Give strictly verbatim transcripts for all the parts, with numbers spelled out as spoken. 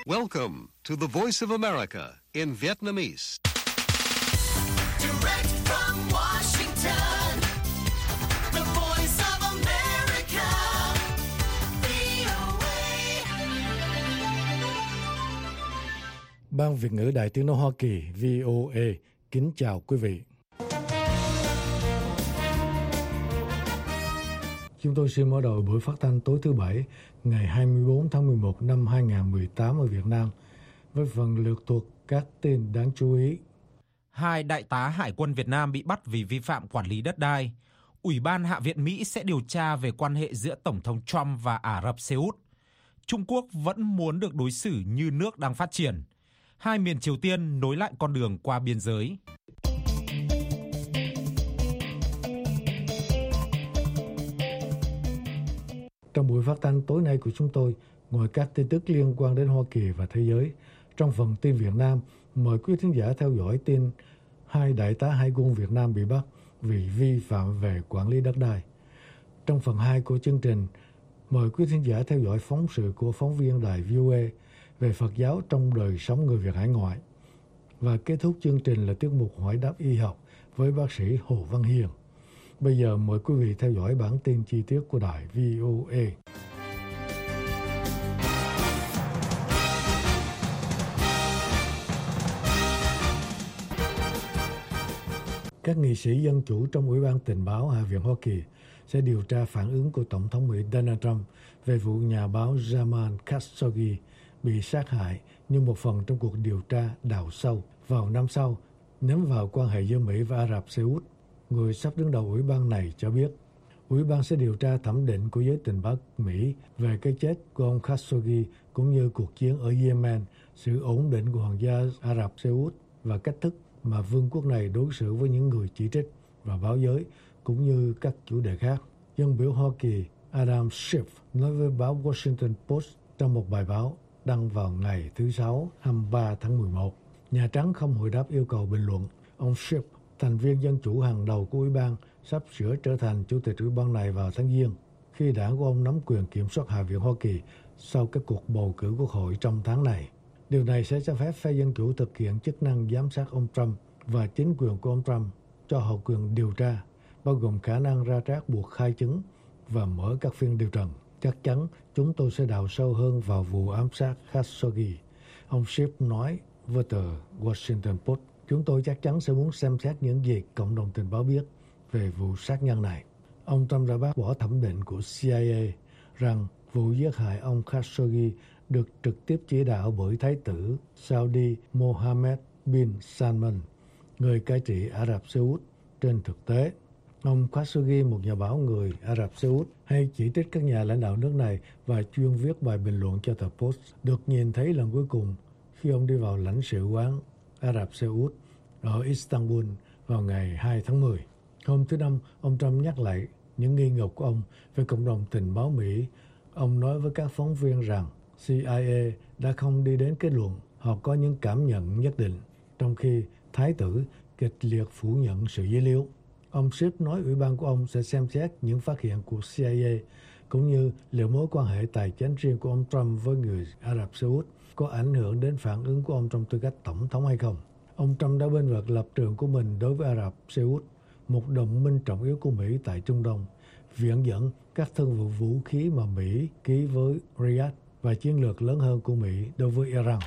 Welcome to the Voice of America in Vietnamese. Direct from Washington, the Voice of America, vê o a. Ban Việt ngữ Đài Tiếng nói Hoa Kỳ vê o a kính chào quý vị. Chúng tôi xin mở đầu buổi phát thanh tối thứ Bảy, ngày hai mươi bốn tháng mười một năm hai nghìn không trăm mười tám ở Việt Nam, với phần lược thuộc các tin đáng chú ý. Hai đại tá Hải quân Việt Nam bị bắt vì vi phạm quản lý đất đai. Ủy ban Hạ viện Mỹ sẽ điều tra về quan hệ giữa Tổng thống Trump và Ả Rập Xê Út. Trung Quốc vẫn muốn được đối xử như nước đang phát triển. Hai miền Triều Tiên nối lại con đường qua biên giới. Trong buổi phát thanh tối nay của chúng tôi, ngoài các tin tức liên quan đến Hoa Kỳ và thế giới, trong phần tin Việt Nam, mời quý thính giả theo dõi tin hai đại tá Hải quân Việt Nam bị bắt vì vi phạm về quản lý đất đai. Trong phần hai của chương trình, mời quý thính giả theo dõi phóng sự của phóng viên đài vê o a về Phật giáo trong đời sống người Việt hải ngoại. Và kết thúc chương trình là tiết mục hỏi đáp y học với bác sĩ Hồ Văn Hiền. Bây giờ mời quý vị theo dõi bản tin chi tiết của đài vê o a. Các nghị sĩ dân chủ trong Ủy ban Tình báo Hạ viện Hoa Kỳ sẽ điều tra phản ứng của Tổng thống Mỹ Donald Trump về vụ nhà báo Jamal Khashoggi bị sát hại như một phần trong cuộc điều tra đào sâu vào năm sau nhắm vào quan hệ giữa Mỹ và Ả Rập Xê Út. Người sắp đứng đầu ủy ban này cho biết, ủy ban sẽ điều tra thẩm định của giới tình báo Mỹ về cái chết của ông Khashoggi cũng như cuộc chiến ở Yemen, sự ổn định của Hoàng gia Ả Rập Xê Út và cách thức mà vương quốc này đối xử với những người chỉ trích và báo giới cũng như các chủ đề khác. Dân biểu Hoa Kỳ Adam Schiff nói với báo Washington Post trong một bài báo đăng vào ngày thứ Sáu hai mươi ba tháng mười một. Nhà Trắng không hồi đáp yêu cầu bình luận. Ông Schiff, thành viên dân chủ hàng đầu của ủy ban, sắp sửa trở thành chủ tịch ủy ban này vào tháng Giêng, khi đảng của ông nắm quyền kiểm soát Hạ viện Hoa Kỳ sau các cuộc bầu cử quốc hội trong tháng này. Điều này sẽ cho phép phe dân chủ thực hiện chức năng giám sát ông Trump và chính quyền của ông Trump, cho họ quyền điều tra, bao gồm khả năng ra trác buộc khai chứng và mở các phiên điều trần. Chắc chắn chúng tôi sẽ đào sâu hơn vào vụ ám sát Khashoggi, ông Schiff nói với tờ Washington Post. Chúng tôi chắc chắn sẽ muốn xem xét những gì cộng đồng tình báo biết về vụ sát nhân này. Ông Trump đã bác bỏ thẩm định của xê i a rằng vụ giết hại ông Khashoggi được trực tiếp chỉ đạo bởi Thái tử Saudi Mohammed bin Salman, người cai trị Ả Rập Xê Út. Trên thực tế, ông Khashoggi, một nhà báo người Ả Rập Xê Út, hay chỉ trích các nhà lãnh đạo nước này và chuyên viết bài bình luận cho tờ Post, được nhìn thấy lần cuối cùng khi ông đi vào lãnh sự quán Ả Rập Xê Út ở Istanbul vào ngày hai tháng mười. Hôm thứ Năm, ông Trump nhắc lại những nghi ngờ của ông về cộng đồng tình báo Mỹ. Ông nói với các phóng viên rằng xê i a đã không đi đến kết luận, họ có những cảm nhận nhất định, trong khi Thái tử kịch liệt phủ nhận sự dữ liệu. Ông Schiff nói ủy ban của ông sẽ xem xét những phát hiện của xê i a, cũng như liệu mối quan hệ tài chính riêng của ông Trump với người Ả Rập Xê Út có ảnh hưởng đến phản ứng của ông trong tư cách tổng thống hay không. Ông Trump đã bênh vực lập trường của mình đối với Ả Rập Xê Út, một đồng minh trọng yếu của Mỹ tại Trung Đông, viện dẫn các thương vụ vũ khí mà Mỹ ký với Riyadh và chiến lược lớn hơn của Mỹ đối với Iran.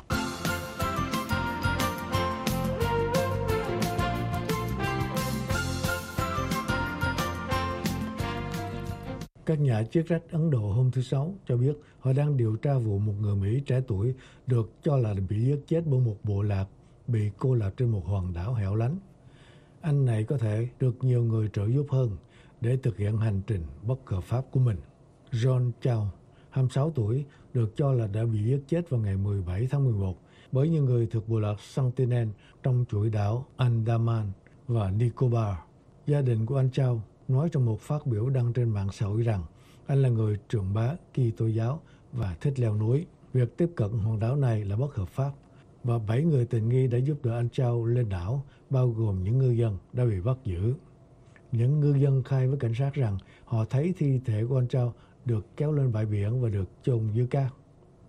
Các nhà chức trách Ấn Độ hôm thứ Sáu cho biết họ đang điều tra vụ một người Mỹ trẻ tuổi được cho là bị giết chết bởi một bộ lạc bị cô lập trên một hòn đảo hẻo lánh. Anh này có thể được nhiều người trợ giúp hơn để thực hiện hành trình bất hợp pháp của mình. John Chow, hai mươi sáu tuổi, được cho là đã bị giết chết vào ngày mười bảy tháng mười một bởi những người thuộc bộ lạc Sentinel trong chuỗi đảo Andaman và Nicobar. Gia đình của anh Chow nói trong một phát biểu đăng trên mạng xã hội rằng anh là người truyền bá Kitô giáo và thích leo núi. Việc tiếp cận hòn đảo này là bất hợp pháp và bảy người tình nghi đã giúp đỡ anh Châu lên đảo, bao gồm những ngư dân đã bị bắt giữ. Những ngư dân khai với cảnh sát rằng họ thấy thi thể của anh Châu được kéo lên bãi biển và được chôn dưới cát.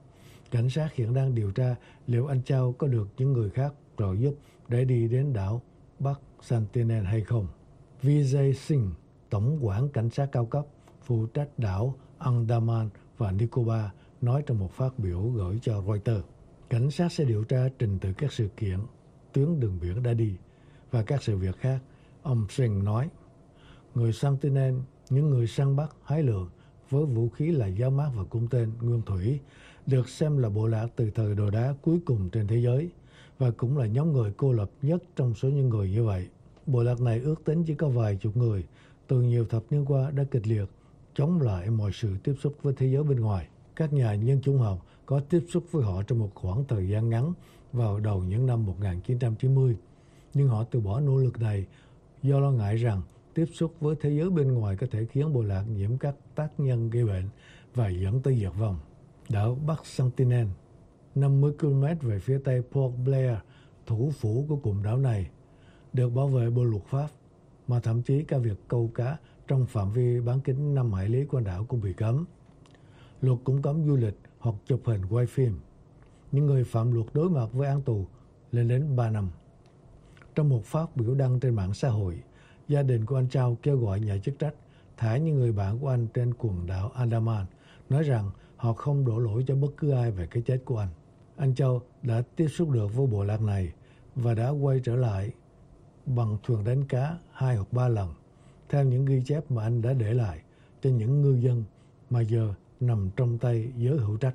Cảnh sát hiện đang điều tra liệu anh Châu có được những người khác trợ giúp để đi đến đảo Bắc Sentinel hay không. Vijay Singh, Tổng quản Cảnh sát cao cấp phụ trách đảo Andaman và Nicobar, nói trong một phát biểu gửi cho Reuters. Cảnh sát sẽ điều tra trình tự các sự kiện, tuyến đường biển đã đi và các sự việc khác, ông Singh nói. Người Sentinel, những người săn bắt, hái lượm với vũ khí là giáo mát và cung tên nguyên thủy, được xem là bộ lạc từ thời đồ đá cuối cùng trên thế giới và cũng là nhóm người cô lập nhất trong số những người như vậy. Bộ lạc này ước tính chỉ có vài chục người, từ nhiều thập niên qua đã kịch liệt chống lại mọi sự tiếp xúc với thế giới bên ngoài. Các nhà nhân chủng học có tiếp xúc với họ trong một khoảng thời gian ngắn vào đầu những năm một nghìn chín trăm chín mươi, nhưng họ từ bỏ nỗ lực này do lo ngại rằng tiếp xúc với thế giới bên ngoài có thể khiến bộ lạc nhiễm các tác nhân gây bệnh và dẫn tới diệt vong. Đảo Bắc Sentinel, năm mươi ki lô mét về phía tây Port Blair, thủ phủ của cụm đảo này, được bảo vệ bởi luật pháp, mà thậm chí cả việc câu cá trong phạm vi bán kính năm hải lý quanh đảo cũng bị cấm. Luật cũng cấm du lịch hoặc chụp hình quay phim. Những người phạm luật đối mặt với án tù lên đến ba năm. Trong một phát biểu đăng trên mạng xã hội, gia đình của anh Châu kêu gọi nhà chức trách thả những người bạn của anh trên quần đảo Andaman, nói rằng họ không đổ lỗi cho bất cứ ai về cái chết của anh. Anh Châu đã tiếp xúc được với bộ lạc này và đã quay trở lại bằng thuyền đánh cá hai hoặc ba lần, theo những ghi chép mà anh đã để lại cho những ngư dân mà giờ nằm trong tay giới hữu trách.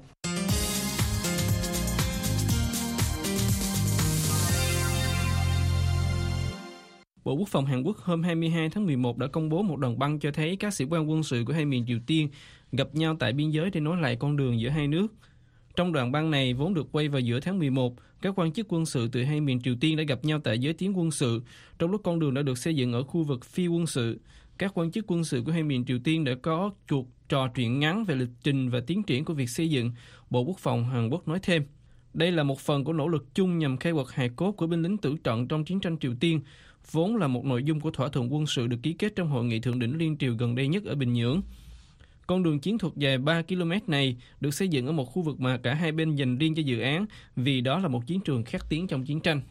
Bộ Quốc phòng Hàn Quốc hôm hai mươi hai tháng mười một đã công bố một đoạn băng cho thấy các sĩ quan quân sự của hai miền Triều Tiên gặp nhau tại biên giới để nối lại con đường giữa hai nước. Trong đoạn băng này vốn được quay vào giữa tháng mười một, các quan chức quân sự từ hai miền Triều Tiên đã gặp nhau tại giới tuyến quân sự, trong lúc con đường đã được xây dựng ở khu vực phi quân sự. Các quan chức quân sự của hai miền Triều Tiên đã có cuộc trò chuyện ngắn về lịch trình và tiến triển của việc xây dựng, Bộ Quốc phòng Hàn Quốc nói thêm. Đây là một phần của nỗ lực chung nhằm khai quật hài cốt của binh lính tử trận trong chiến tranh Triều Tiên, vốn là một nội dung của thỏa thuận quân sự được ký kết trong hội nghị thượng đỉnh liên triều gần đây nhất ở Bình Nhưỡng. Con đường chiến thuật dài ba ki lô mét này được xây dựng ở một khu vực mà cả hai bên dành riêng cho dự án, vì đó là một chiến trường khét tiếng trong chiến tranh.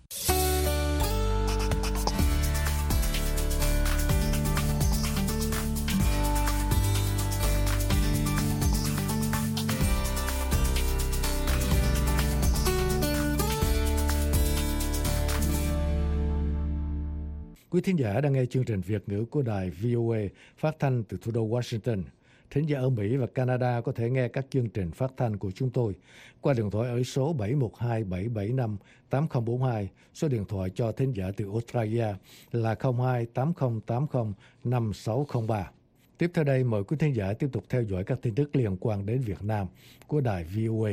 Quý thính giả đang nghe chương trình Việt ngữ của đài vê o a phát thanh từ thủ đô Washington. Thính giả ở Mỹ và Canada có thể nghe các chương trình phát thanh của chúng tôi qua điện thoại ở số bảy một hai bảy bảy năm tám không bốn hai, số điện thoại cho thính giả từ Australia là không hai tám không tám không năm sáu không ba. Tiếp theo đây, mời quý thính giả tiếp tục theo dõi các tin tức liên quan đến Việt Nam của đài vê o a.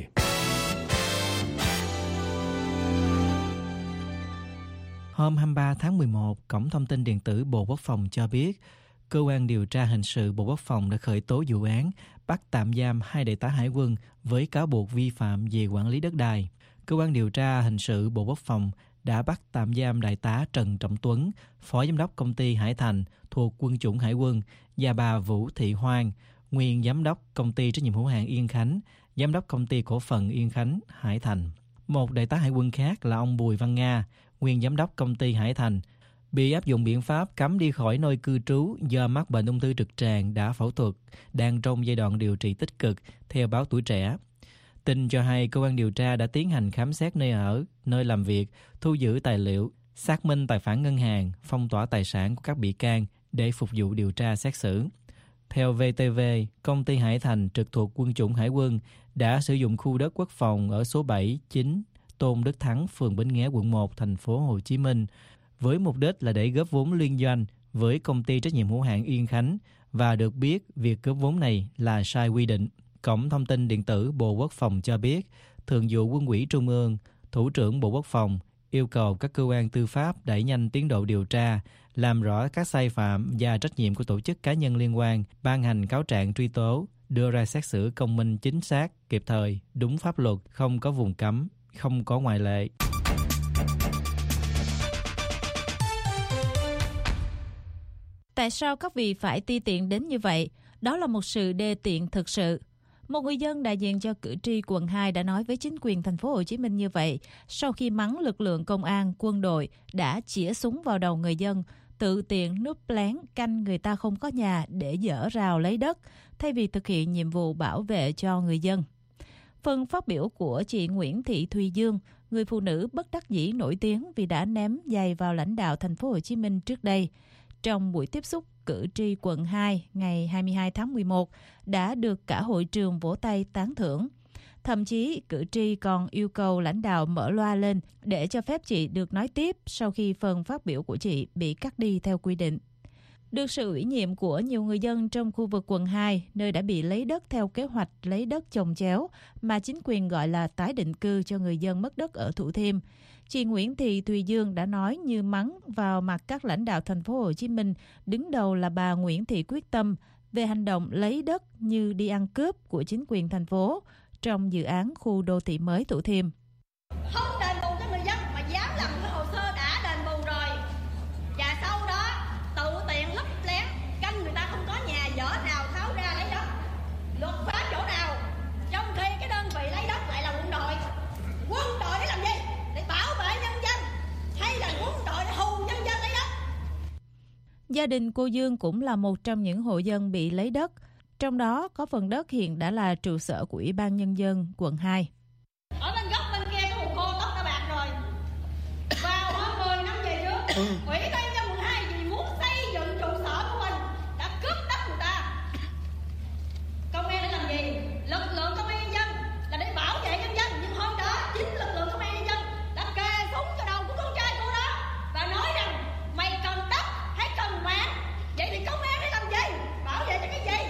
Hôm hai mươi ba tháng mười một, Cổng Thông tin Điện tử Bộ Quốc phòng cho biết, Cơ quan Điều tra Hình sự Bộ Quốc phòng đã khởi tố vụ án bắt tạm giam hai đại tá hải quân với cáo buộc vi phạm về quản lý đất đai. Cơ quan Điều tra Hình sự Bộ Quốc phòng đã bắt tạm giam đại tá Trần Trọng Tuấn, Phó Giám đốc Công ty Hải Thành thuộc Quân chủng Hải quân, và bà Vũ Thị Hoang, nguyên Giám đốc Công ty Trách nhiệm hữu hạn Yên Khánh, Giám đốc Công ty Cổ phần Yên Khánh, Hải Thành. Một đại tá hải quân khác là ông Bùi Văn Nga, nguyên Giám đốc Công ty Hải Thành, bị áp dụng biện pháp cấm đi khỏi nơi cư trú do mắc bệnh ung thư trực tràng đã phẫu thuật, đang trong giai đoạn điều trị tích cực, theo báo Tuổi Trẻ. Tin cho hay cơ quan điều tra đã tiến hành khám xét nơi ở, nơi làm việc, thu giữ tài liệu, xác minh tài khoản ngân hàng, phong tỏa tài sản của các bị can để phục vụ điều tra xét xử. Theo vê tê vê, Công ty Hải Thành trực thuộc Quân chủng Hải quân đã sử dụng khu đất quốc phòng ở số bảy chín Tôn Đức Thắng, phường Bến Nghé, quận một, thành phố Hồ Chí Minh, với mục đích là để góp vốn liên doanh với Công ty Trách nhiệm hữu hạn Yên Khánh, và được biết việc góp vốn này là sai quy định. Cổng Thông tin Điện tử Bộ Quốc phòng cho biết, Thường vụ Quân ủy Trung ương, Thủ trưởng Bộ Quốc phòng yêu cầu các cơ quan tư pháp đẩy nhanh tiến độ điều tra, làm rõ các sai phạm và trách nhiệm của tổ chức cá nhân liên quan, ban hành cáo trạng truy tố, đưa ra xét xử công minh, chính xác, kịp thời, đúng pháp luật, không có vùng cấm, không có ngoại lệ. Tại sao các vị phải ti tiện đến như vậy? Đó là một sự đê tiện thực sự. Một người dân đại diện cho cử tri quận hai đã nói với chính quyền thành phố Hồ Chí Minh như vậy sau khi mắng lực lượng công an, quân đội đã chĩa súng vào đầu người dân, tự tiện núp lén canh người ta không có nhà để dỡ rào lấy đất thay vì thực hiện nhiệm vụ bảo vệ cho người dân. Phần phát biểu của chị Nguyễn Thị Thùy Dương, người phụ nữ bất đắc dĩ nổi tiếng vì đã ném giày vào lãnh đạo thành phố Hồ Chí Minh trước đây. Trong buổi tiếp xúc cử tri quận hai ngày hai mươi hai tháng mười một đã được cả hội trường vỗ tay tán thưởng. Thậm chí cử tri còn yêu cầu lãnh đạo mở loa lên để cho phép chị được nói tiếp sau khi phần phát biểu của chị bị cắt đi theo quy định. Được sự ủy nhiệm của nhiều người dân trong khu vực quận hai, nơi đã bị lấy đất theo kế hoạch lấy đất chồng chéo mà chính quyền gọi là tái định cư cho người dân mất đất ở Thủ Thiêm, chị Nguyễn Thị Thùy Dương đã nói như mắng vào mặt các lãnh đạo thành phố Hồ Chí Minh, đứng đầu là bà Nguyễn Thị Quyết Tâm, về hành động lấy đất như đi ăn cướp của chính quyền thành phố trong dự án khu đô thị mới Thủ Thiêm. Không đền bù cho người dân mà dám làm cái hồ sơ đã đền bù rồi, và sau đó tự tiện lấp lén canh người ta không có nhà dỡ rào tháo ra lấy đất. Luật pháp chỗ nào? Trong khi cái đơn vị lấy đất lại là quân đội. Quân đội để làm gì? Để bảo vệ nhân dân hay là quân đội để hù nhân dân lấy đất? Gia đình cô Dương cũng là một trong những hộ dân bị lấy đất. Trong đó có phần đất hiện đã là trụ sở của Ủy ban Nhân dân quận hai. Ở bên góc bên kia có một cô tóc đã bạc rồi. Vào hơn mười năm về trước, Ủy ban Nhân dân quận hai vì muốn xây dựng trụ sở của mình đã cướp đất người ta. Công an để làm gì? Lực lượng công an nhân dân là để bảo vệ nhân dân, nhưng hôm đó chính lực lượng công an nhân dân đã kề súng vào đầu của con trai cô đó và nói rằng mày cần đất hay cần mạng? Vậy thì công an để làm gì? Bảo vệ cho cái gì?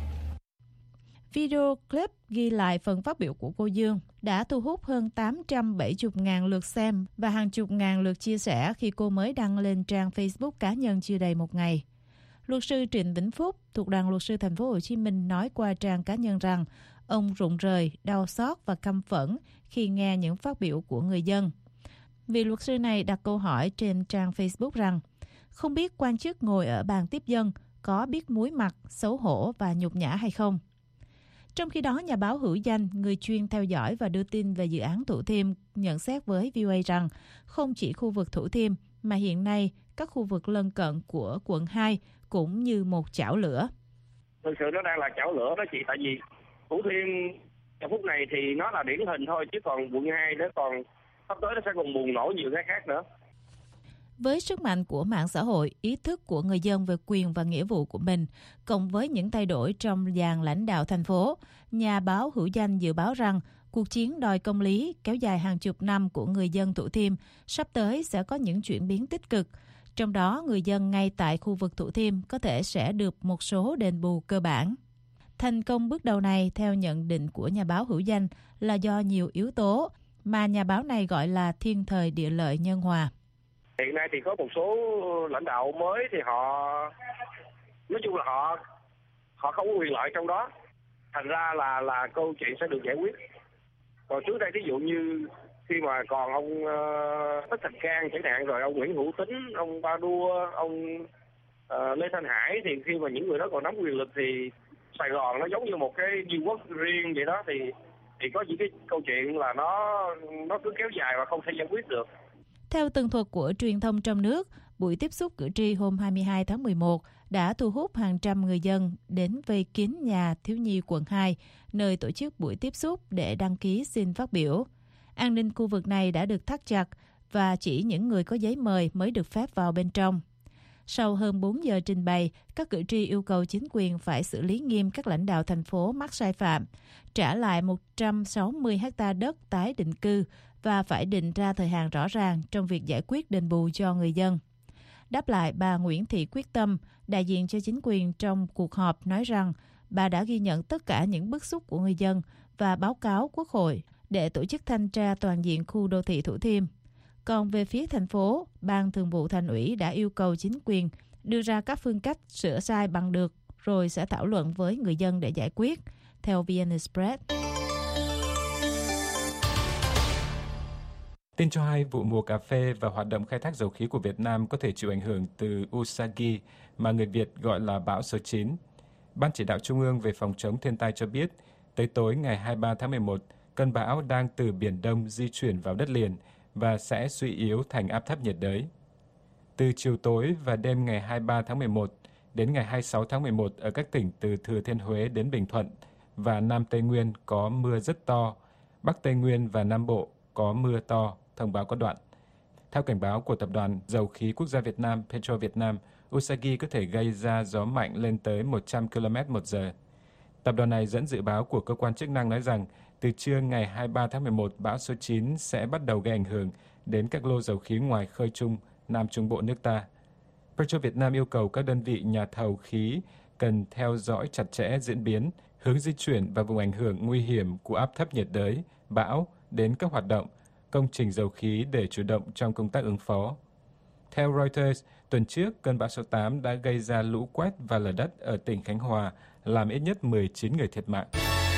Video clip ghi lại phần phát biểu của cô Dương đã thu hút hơn tám trăm bảy mươi nghìn lượt xem và hàng chục ngàn lượt chia sẻ khi cô mới đăng lên trang Facebook cá nhân chưa đầy một ngày. Luật sư Trịnh Vĩnh Phúc thuộc Đoàn Luật sư Thành phố Hồ Chí Minh nói qua trang cá nhân rằng ông rụng rời, đau xót và căm phẫn khi nghe những phát biểu của người dân. Vị luật sư này đặt câu hỏi trên trang Facebook rằng không biết quan chức ngồi ở bàn tiếp dân có biết muối mặt, xấu hổ và nhục nhã hay không. Trong khi đó, nhà báo hữu danh, người chuyên theo dõi và đưa tin về dự án Thủ Thiêm, nhận xét với vê o a rằng không chỉ khu vực Thủ Thiêm mà hiện nay các khu vực lân cận của quận hai cũng như một chảo lửa. Thực sự nó đang là chảo lửa đó chị, tại vì Thủ Thiêm trong phút này thì nó là điển hình thôi, chứ còn quận hai nó còn sắp tới nó sẽ còn bùng nổ nhiều cái khác nữa. Với sức mạnh của mạng xã hội, ý thức của người dân về quyền và nghĩa vụ của mình, cộng với những thay đổi trong dàn lãnh đạo thành phố, nhà báo hữu danh dự báo rằng cuộc chiến đòi công lý kéo dài hàng chục năm của người dân Thủ Thiêm sắp tới sẽ có những chuyển biến tích cực. Trong đó, người dân ngay tại khu vực Thủ Thiêm có thể sẽ được một số đền bù cơ bản. Thành công bước đầu này, theo nhận định của nhà báo hữu danh, là do nhiều yếu tố mà nhà báo này gọi là thiên thời địa lợi nhân hòa. Hiện nay thì có một số lãnh đạo mới thì họ, nói chung là họ họ không có quyền lợi trong đó, thành ra là là câu chuyện sẽ được giải quyết. Còn trước đây ví dụ như khi mà còn ông uh, Tất Thành Cang chẳng hạn, rồi ông Nguyễn Hữu Tín, ông Ba Đua, ông uh, Lê Thanh Hải, thì khi mà những người đó còn nắm quyền lực thì Sài Gòn nó giống như một cái vương quốc riêng vậy đó, thì thì có những cái câu chuyện là nó nó cứ kéo dài và không thể giải quyết được. Theo tường thuật của truyền thông trong nước, buổi tiếp xúc cử tri hôm hai mươi hai tháng mười một đã thu hút hàng trăm người dân đến vây kín nhà thiếu nhi quận hai, nơi tổ chức buổi tiếp xúc để đăng ký xin phát biểu. An ninh khu vực này đã được thắt chặt và chỉ những người có giấy mời mới được phép vào bên trong. Sau hơn bốn giờ trình bày, các cử tri yêu cầu chính quyền phải xử lý nghiêm các lãnh đạo thành phố mắc sai phạm, trả lại một trăm sáu mươi héc ta đất tái định cư và phải định ra thời hạn rõ ràng trong việc giải quyết đền bù cho người dân. Đáp lại, bà Nguyễn Thị Quyết Tâm, đại diện cho chính quyền trong cuộc họp, nói rằng bà đã ghi nhận tất cả những bức xúc của người dân và báo cáo Quốc hội để tổ chức thanh tra toàn diện khu đô thị Thủ Thiêm. Còn về phía thành phố, Ban Thường vụ Thành ủy đã yêu cầu chính quyền đưa ra các phương cách sửa sai bằng được, rồi sẽ thảo luận với người dân để giải quyết, theo vê en Express. Tin cho hay vụ mùa cà phê và hoạt động khai thác dầu khí của Việt Nam có thể chịu ảnh hưởng từ Usagi, mà người Việt gọi là bão số chín. Ban chỉ đạo Trung ương về phòng chống thiên tai cho biết, Tới tối ngày hai mươi ba tháng mười một, cơn bão đang từ Biển Đông di chuyển vào đất liền và sẽ suy yếu thành áp thấp nhiệt đới. Từ chiều tối và đêm ngày hai mươi ba tháng mười một đến ngày hai mươi sáu tháng mười một ở các tỉnh từ Thừa Thiên Huế đến Bình Thuận và Nam Tây Nguyên có mưa rất to, Bắc Tây Nguyên và Nam Bộ có mưa to, thông báo có đoạn. Theo cảnh báo của Tập đoàn Dầu khí Quốc gia Việt Nam Petro Việt Nam, Usagi có thể gây ra gió mạnh lên tới một trăm ki lô mét một giờ. Tập đoàn này dẫn dự báo của cơ quan chức năng nói rằng từ trưa ngày hai mươi ba tháng mười một, bão số chín sẽ bắt đầu gây ảnh hưởng đến các lô dầu khí ngoài khơi Trung, Nam Trung Bộ nước ta. Petro Việt Nam yêu cầu các đơn vị nhà thầu khí cần theo dõi chặt chẽ diễn biến, hướng di chuyển và vùng ảnh hưởng nguy hiểm của áp thấp nhiệt đới, bão đến các hoạt động, công trình dầu khí để chủ động trong công tác ứng phó. Theo Reuters, tuần trước, cơn bão số tám đã gây ra lũ quét và lở đất ở tỉnh Khánh Hòa, làm ít nhất mười chín người thiệt mạng.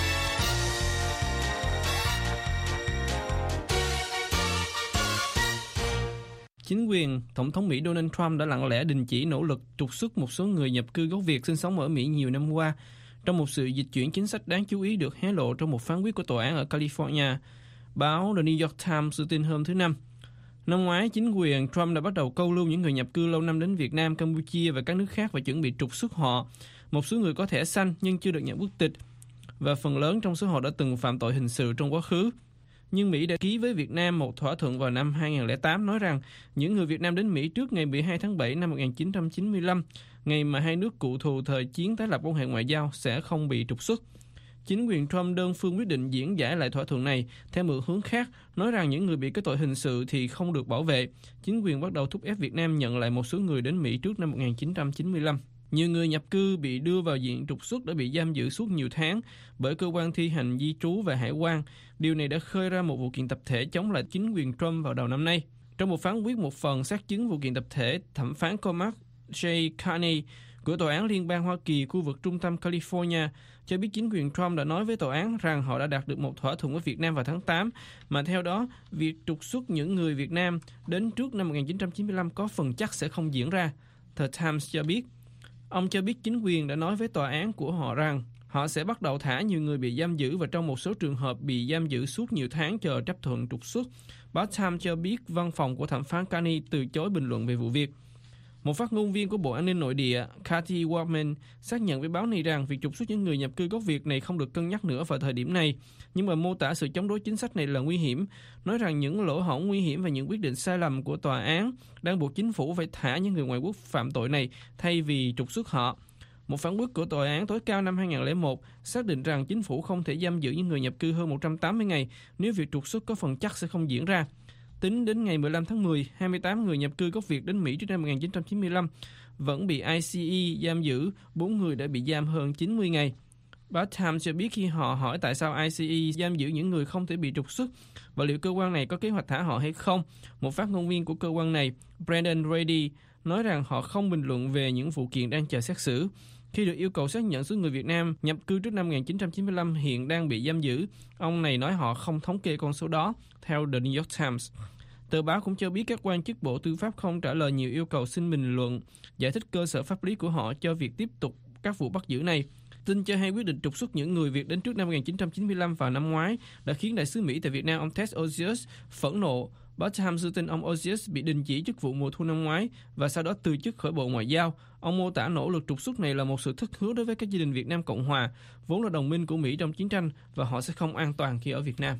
Chính quyền Tổng thống Mỹ Donald Trump đã lặng lẽ đình chỉ nỗ lực trục xuất một số người nhập cư gốc Việt sinh sống ở Mỹ nhiều năm qua, trong một sự dịch chuyển chính sách đáng chú ý được hé lộ trong một phán quyết của tòa án ở California. Báo The New York Times đưa tin hôm thứ Năm. Năm ngoái, chính quyền Trump đã bắt đầu câu lưu những người nhập cư lâu năm đến Việt Nam, Campuchia và các nước khác và chuẩn bị trục xuất họ. Một số người có thẻ xanh nhưng chưa được nhận quốc tịch, và phần lớn trong số họ đã từng phạm tội hình sự trong quá khứ. Nhưng Mỹ đã ký với Việt Nam một thỏa thuận vào năm hai nghìn không trăm lẻ tám nói rằng những người Việt Nam đến Mỹ trước ngày mười hai tháng bảy năm một nghìn chín trăm chín mươi lăm, ngày mà hai nước cựu thù thời chiến tái lập quan hệ ngoại giao, sẽ không bị trục xuất. Chính quyền Trump đơn phương quyết định diễn giải lại thỏa thuận này theo một hướng khác, nói rằng những người bị kết tội hình sự thì không được bảo vệ. Chính quyền bắt đầu thúc ép Việt Nam nhận lại một số người đến Mỹ trước năm một nghìn chín trăm chín mươi lăm. Nhiều người nhập cư bị đưa vào diện trục xuất đã bị giam giữ suốt nhiều tháng bởi cơ quan thi hành di trú và hải quan. Điều này đã khơi ra một vụ kiện tập thể chống lại chính quyền Trump vào đầu năm nay. Trong một phán quyết một phần xác chứng vụ kiện tập thể, thẩm phán Cormac J. Carney của Tòa án Liên bang Hoa Kỳ khu vực trung tâm California cho biết chính quyền Trump đã nói với tòa án rằng họ đã đạt được một thỏa thuận với Việt Nam vào tháng tám, mà theo đó, việc trục xuất những người Việt Nam đến trước năm một nghìn chín trăm chín mươi lăm có phần chắc sẽ không diễn ra. The Times cho biết, ông cho biết chính quyền đã nói với tòa án của họ rằng họ sẽ bắt đầu thả nhiều người bị giam giữ và trong một số trường hợp bị giam giữ suốt nhiều tháng chờ chấp thuận trục xuất. Báo Times cho biết văn phòng của thẩm phán Carney từ chối bình luận về vụ việc. Một phát ngôn viên của Bộ An ninh Nội địa, Kathy Warman, xác nhận với báo này rằng việc trục xuất những người nhập cư gốc Việt này không được cân nhắc nữa vào thời điểm này, nhưng mà mô tả sự chống đối chính sách này là nguy hiểm, nói rằng những lỗ hổng nguy hiểm và những quyết định sai lầm của tòa án đang buộc chính phủ phải thả những người ngoại quốc phạm tội này thay vì trục xuất họ. Một phán quyết của Tòa án tối cao năm hai nghìn không trăm lẻ một xác định rằng chính phủ không thể giam giữ những người nhập cư hơn một trăm tám mươi ngày nếu việc trục xuất có phần chắc sẽ không diễn ra. Tính đến ngày mười lăm tháng mười, hai mươi tám người nhập cư gốc Việt đến Mỹ trước năm một nghìn chín trăm chín mươi lăm vẫn bị I C E giam giữ, bốn người đã bị giam hơn chín mươi ngày. Báo Times cho biết khi họ hỏi tại sao I C E giam giữ những người không thể bị trục xuất và liệu cơ quan này có kế hoạch thả họ hay không, một phát ngôn viên của cơ quan này, Brandon Brady, nói rằng họ không bình luận về những vụ kiện đang chờ xét xử. Khi được yêu cầu xác nhận số người Việt Nam nhập cư trước năm một nghìn chín trăm chín mươi lăm hiện đang bị giam giữ, ông này nói họ không thống kê con số đó, theo The New York Times. Tờ báo cũng cho biết các quan chức Bộ Tư pháp không trả lời nhiều yêu cầu xin bình luận, giải thích cơ sở pháp lý của họ cho việc tiếp tục các vụ bắt giữ này. Tin cho hay quyết định trục xuất những người Việt đến trước năm một nghìn chín trăm chín mươi lăm vào năm ngoái đã khiến đại sứ Mỹ tại Việt Nam ông Ted Osius phẫn nộ. Báo Times đưa tin ông Osius bị đình chỉ chức vụ mùa thu năm ngoái và sau đó từ chức khỏi Bộ Ngoại giao. Ông mô tả nỗ lực trục xuất này là một sự thất hứa đối với các gia đình Việt Nam Cộng Hòa, vốn là đồng minh của Mỹ trong chiến tranh, và họ sẽ không an toàn khi ở Việt Nam.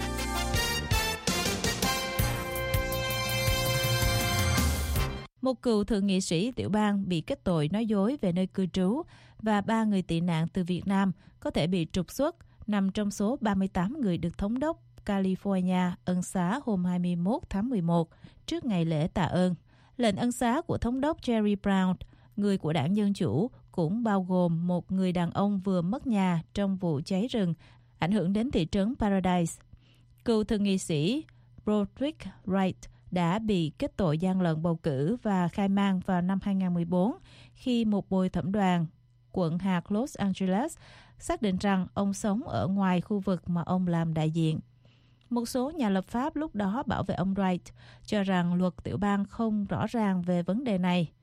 Một cựu thượng nghị sĩ tiểu bang bị kết tội nói dối về nơi cư trú và ba người tị nạn từ Việt Nam có thể bị trục xuất, nằm trong số ba mươi tám người được thống đốc California ân xá hôm hai mươi mốt tháng mười một trước ngày lễ tạ ơn. Lệnh ân xá của thống đốc Jerry Brown, người của đảng Dân Chủ, cũng bao gồm một người đàn ông vừa mất nhà trong vụ cháy rừng ảnh hưởng đến thị trấn Paradise. Cựu thượng nghị sĩ Broderick Wright đã bị kết tội gian lận bầu cử và khai mang vào năm hai nghìn không trăm mười bốn khi một bồi thẩm đoàn quận hạt Los Angeles xác định rằng ông sống ở ngoài khu vực mà ông làm đại diện. Một số nhà lập pháp lúc đó bảo vệ ông Wright cho rằng luật tiểu bang không rõ ràng về vấn đề này.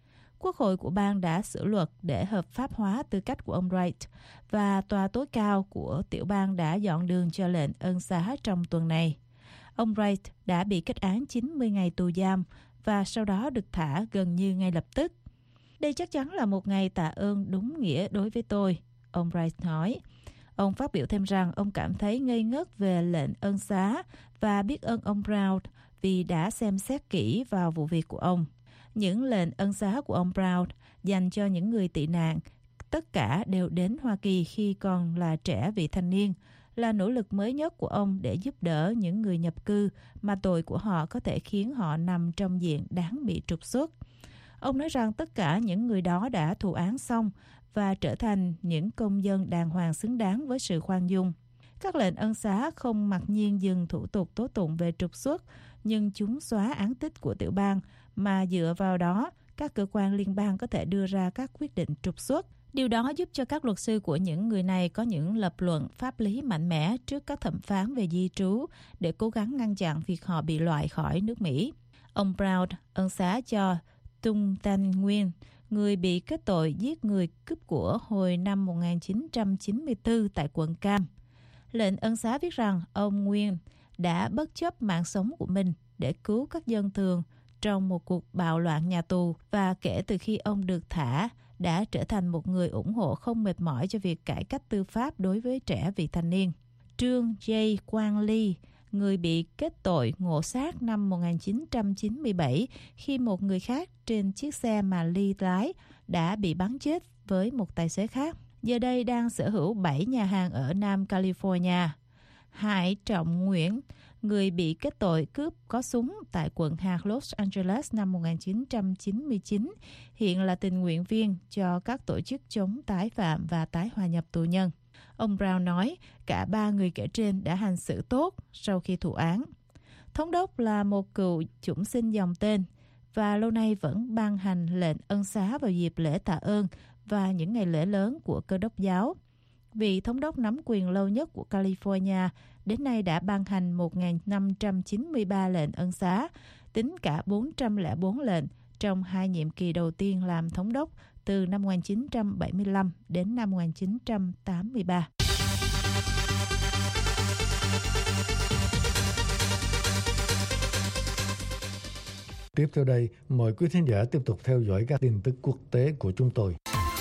Quốc hội của bang đã sửa luật để hợp pháp hóa tư cách của ông Wright và tòa tối cao của tiểu bang đã dọn đường cho lệnh ân xá trong tuần này. Ông Wright đã bị kết án chín mươi ngày tù giam và sau đó được thả gần như ngay lập tức. Đây chắc chắn là một ngày tạ ơn đúng nghĩa đối với tôi, ông Wright nói. Ông phát biểu thêm rằng ông cảm thấy ngây ngất về lệnh ân xá và biết ơn ông Brown vì đã xem xét kỹ vào vụ việc của ông. Những lệnh ân xá của ông Brown dành cho những người tị nạn, tất cả đều đến Hoa Kỳ khi còn là trẻ vị thành niên, là nỗ lực mới nhất của ông để giúp đỡ những người nhập cư mà tội của họ có thể khiến họ nằm trong diện đáng bị trục xuất. Ông nói rằng tất cả những người đó đã thụ án xong và trở thành những công dân đàng hoàng xứng đáng với sự khoan dung. Các lệnh ân xá không mặc nhiên dừng thủ tục tố tụng về trục xuất, nhưng chúng xóa án tích của tiểu bang mà dựa vào đó, các cơ quan liên bang có thể đưa ra các quyết định trục xuất. Điều đó giúp cho các luật sư của những người này có những lập luận pháp lý mạnh mẽ trước các thẩm phán về di trú để cố gắng ngăn chặn việc họ bị loại khỏi nước Mỹ. Ông Brown ân xá cho Tung Thanh Nguyên, người bị kết tội giết người cướp của hồi năm một nghìn chín trăm chín mươi tư tại quận Cam. Lệnh ân xá viết rằng ông Nguyên đã bất chấp mạng sống của mình để cứu các dân thường trong một cuộc bạo loạn nhà tù và kể từ khi ông được thả, đã trở thành một người ủng hộ không mệt mỏi cho việc cải cách tư pháp đối với trẻ vị thành niên. Trương J. Quang Ly, người bị kết tội ngộ sát năm một nghìn chín trăm chín mươi bảy khi một người khác trên chiếc xe mà Ly lái đã bị bắn chết với một tài xế khác, giờ đây đang sở hữu bảy nhà hàng ở Nam California. Hải Trọng Nguyễn, người bị kết tội cướp có súng tại quận hạt Los Angeles năm một nghìn chín trăm chín mươi chín, hiện là tình nguyện viên cho các tổ chức chống tái phạm và tái hòa nhập tù nhân. Ông Brown nói cả ba người kể trên đã hành xử tốt sau khi thụ án. Thống đốc là một cựu chủng sinh dòng tên và lâu nay vẫn ban hành lệnh ân xá vào dịp lễ tạ ơn và những ngày lễ lớn của Cơ đốc giáo. Vị thống đốc nắm quyền lâu nhất của California đến nay đã ban hành một nghìn năm trăm chín mươi ba lệnh ân xá, tính cả bốn trăm lẻ bốn lệnh trong hai nhiệm kỳ đầu tiên làm thống đốc từ năm một nghìn chín trăm bảy mươi lăm đến năm một nghìn chín trăm tám mươi ba. Tiếp theo đây, mời quý thính giả tiếp tục theo dõi các tin tức quốc tế của chúng tôi.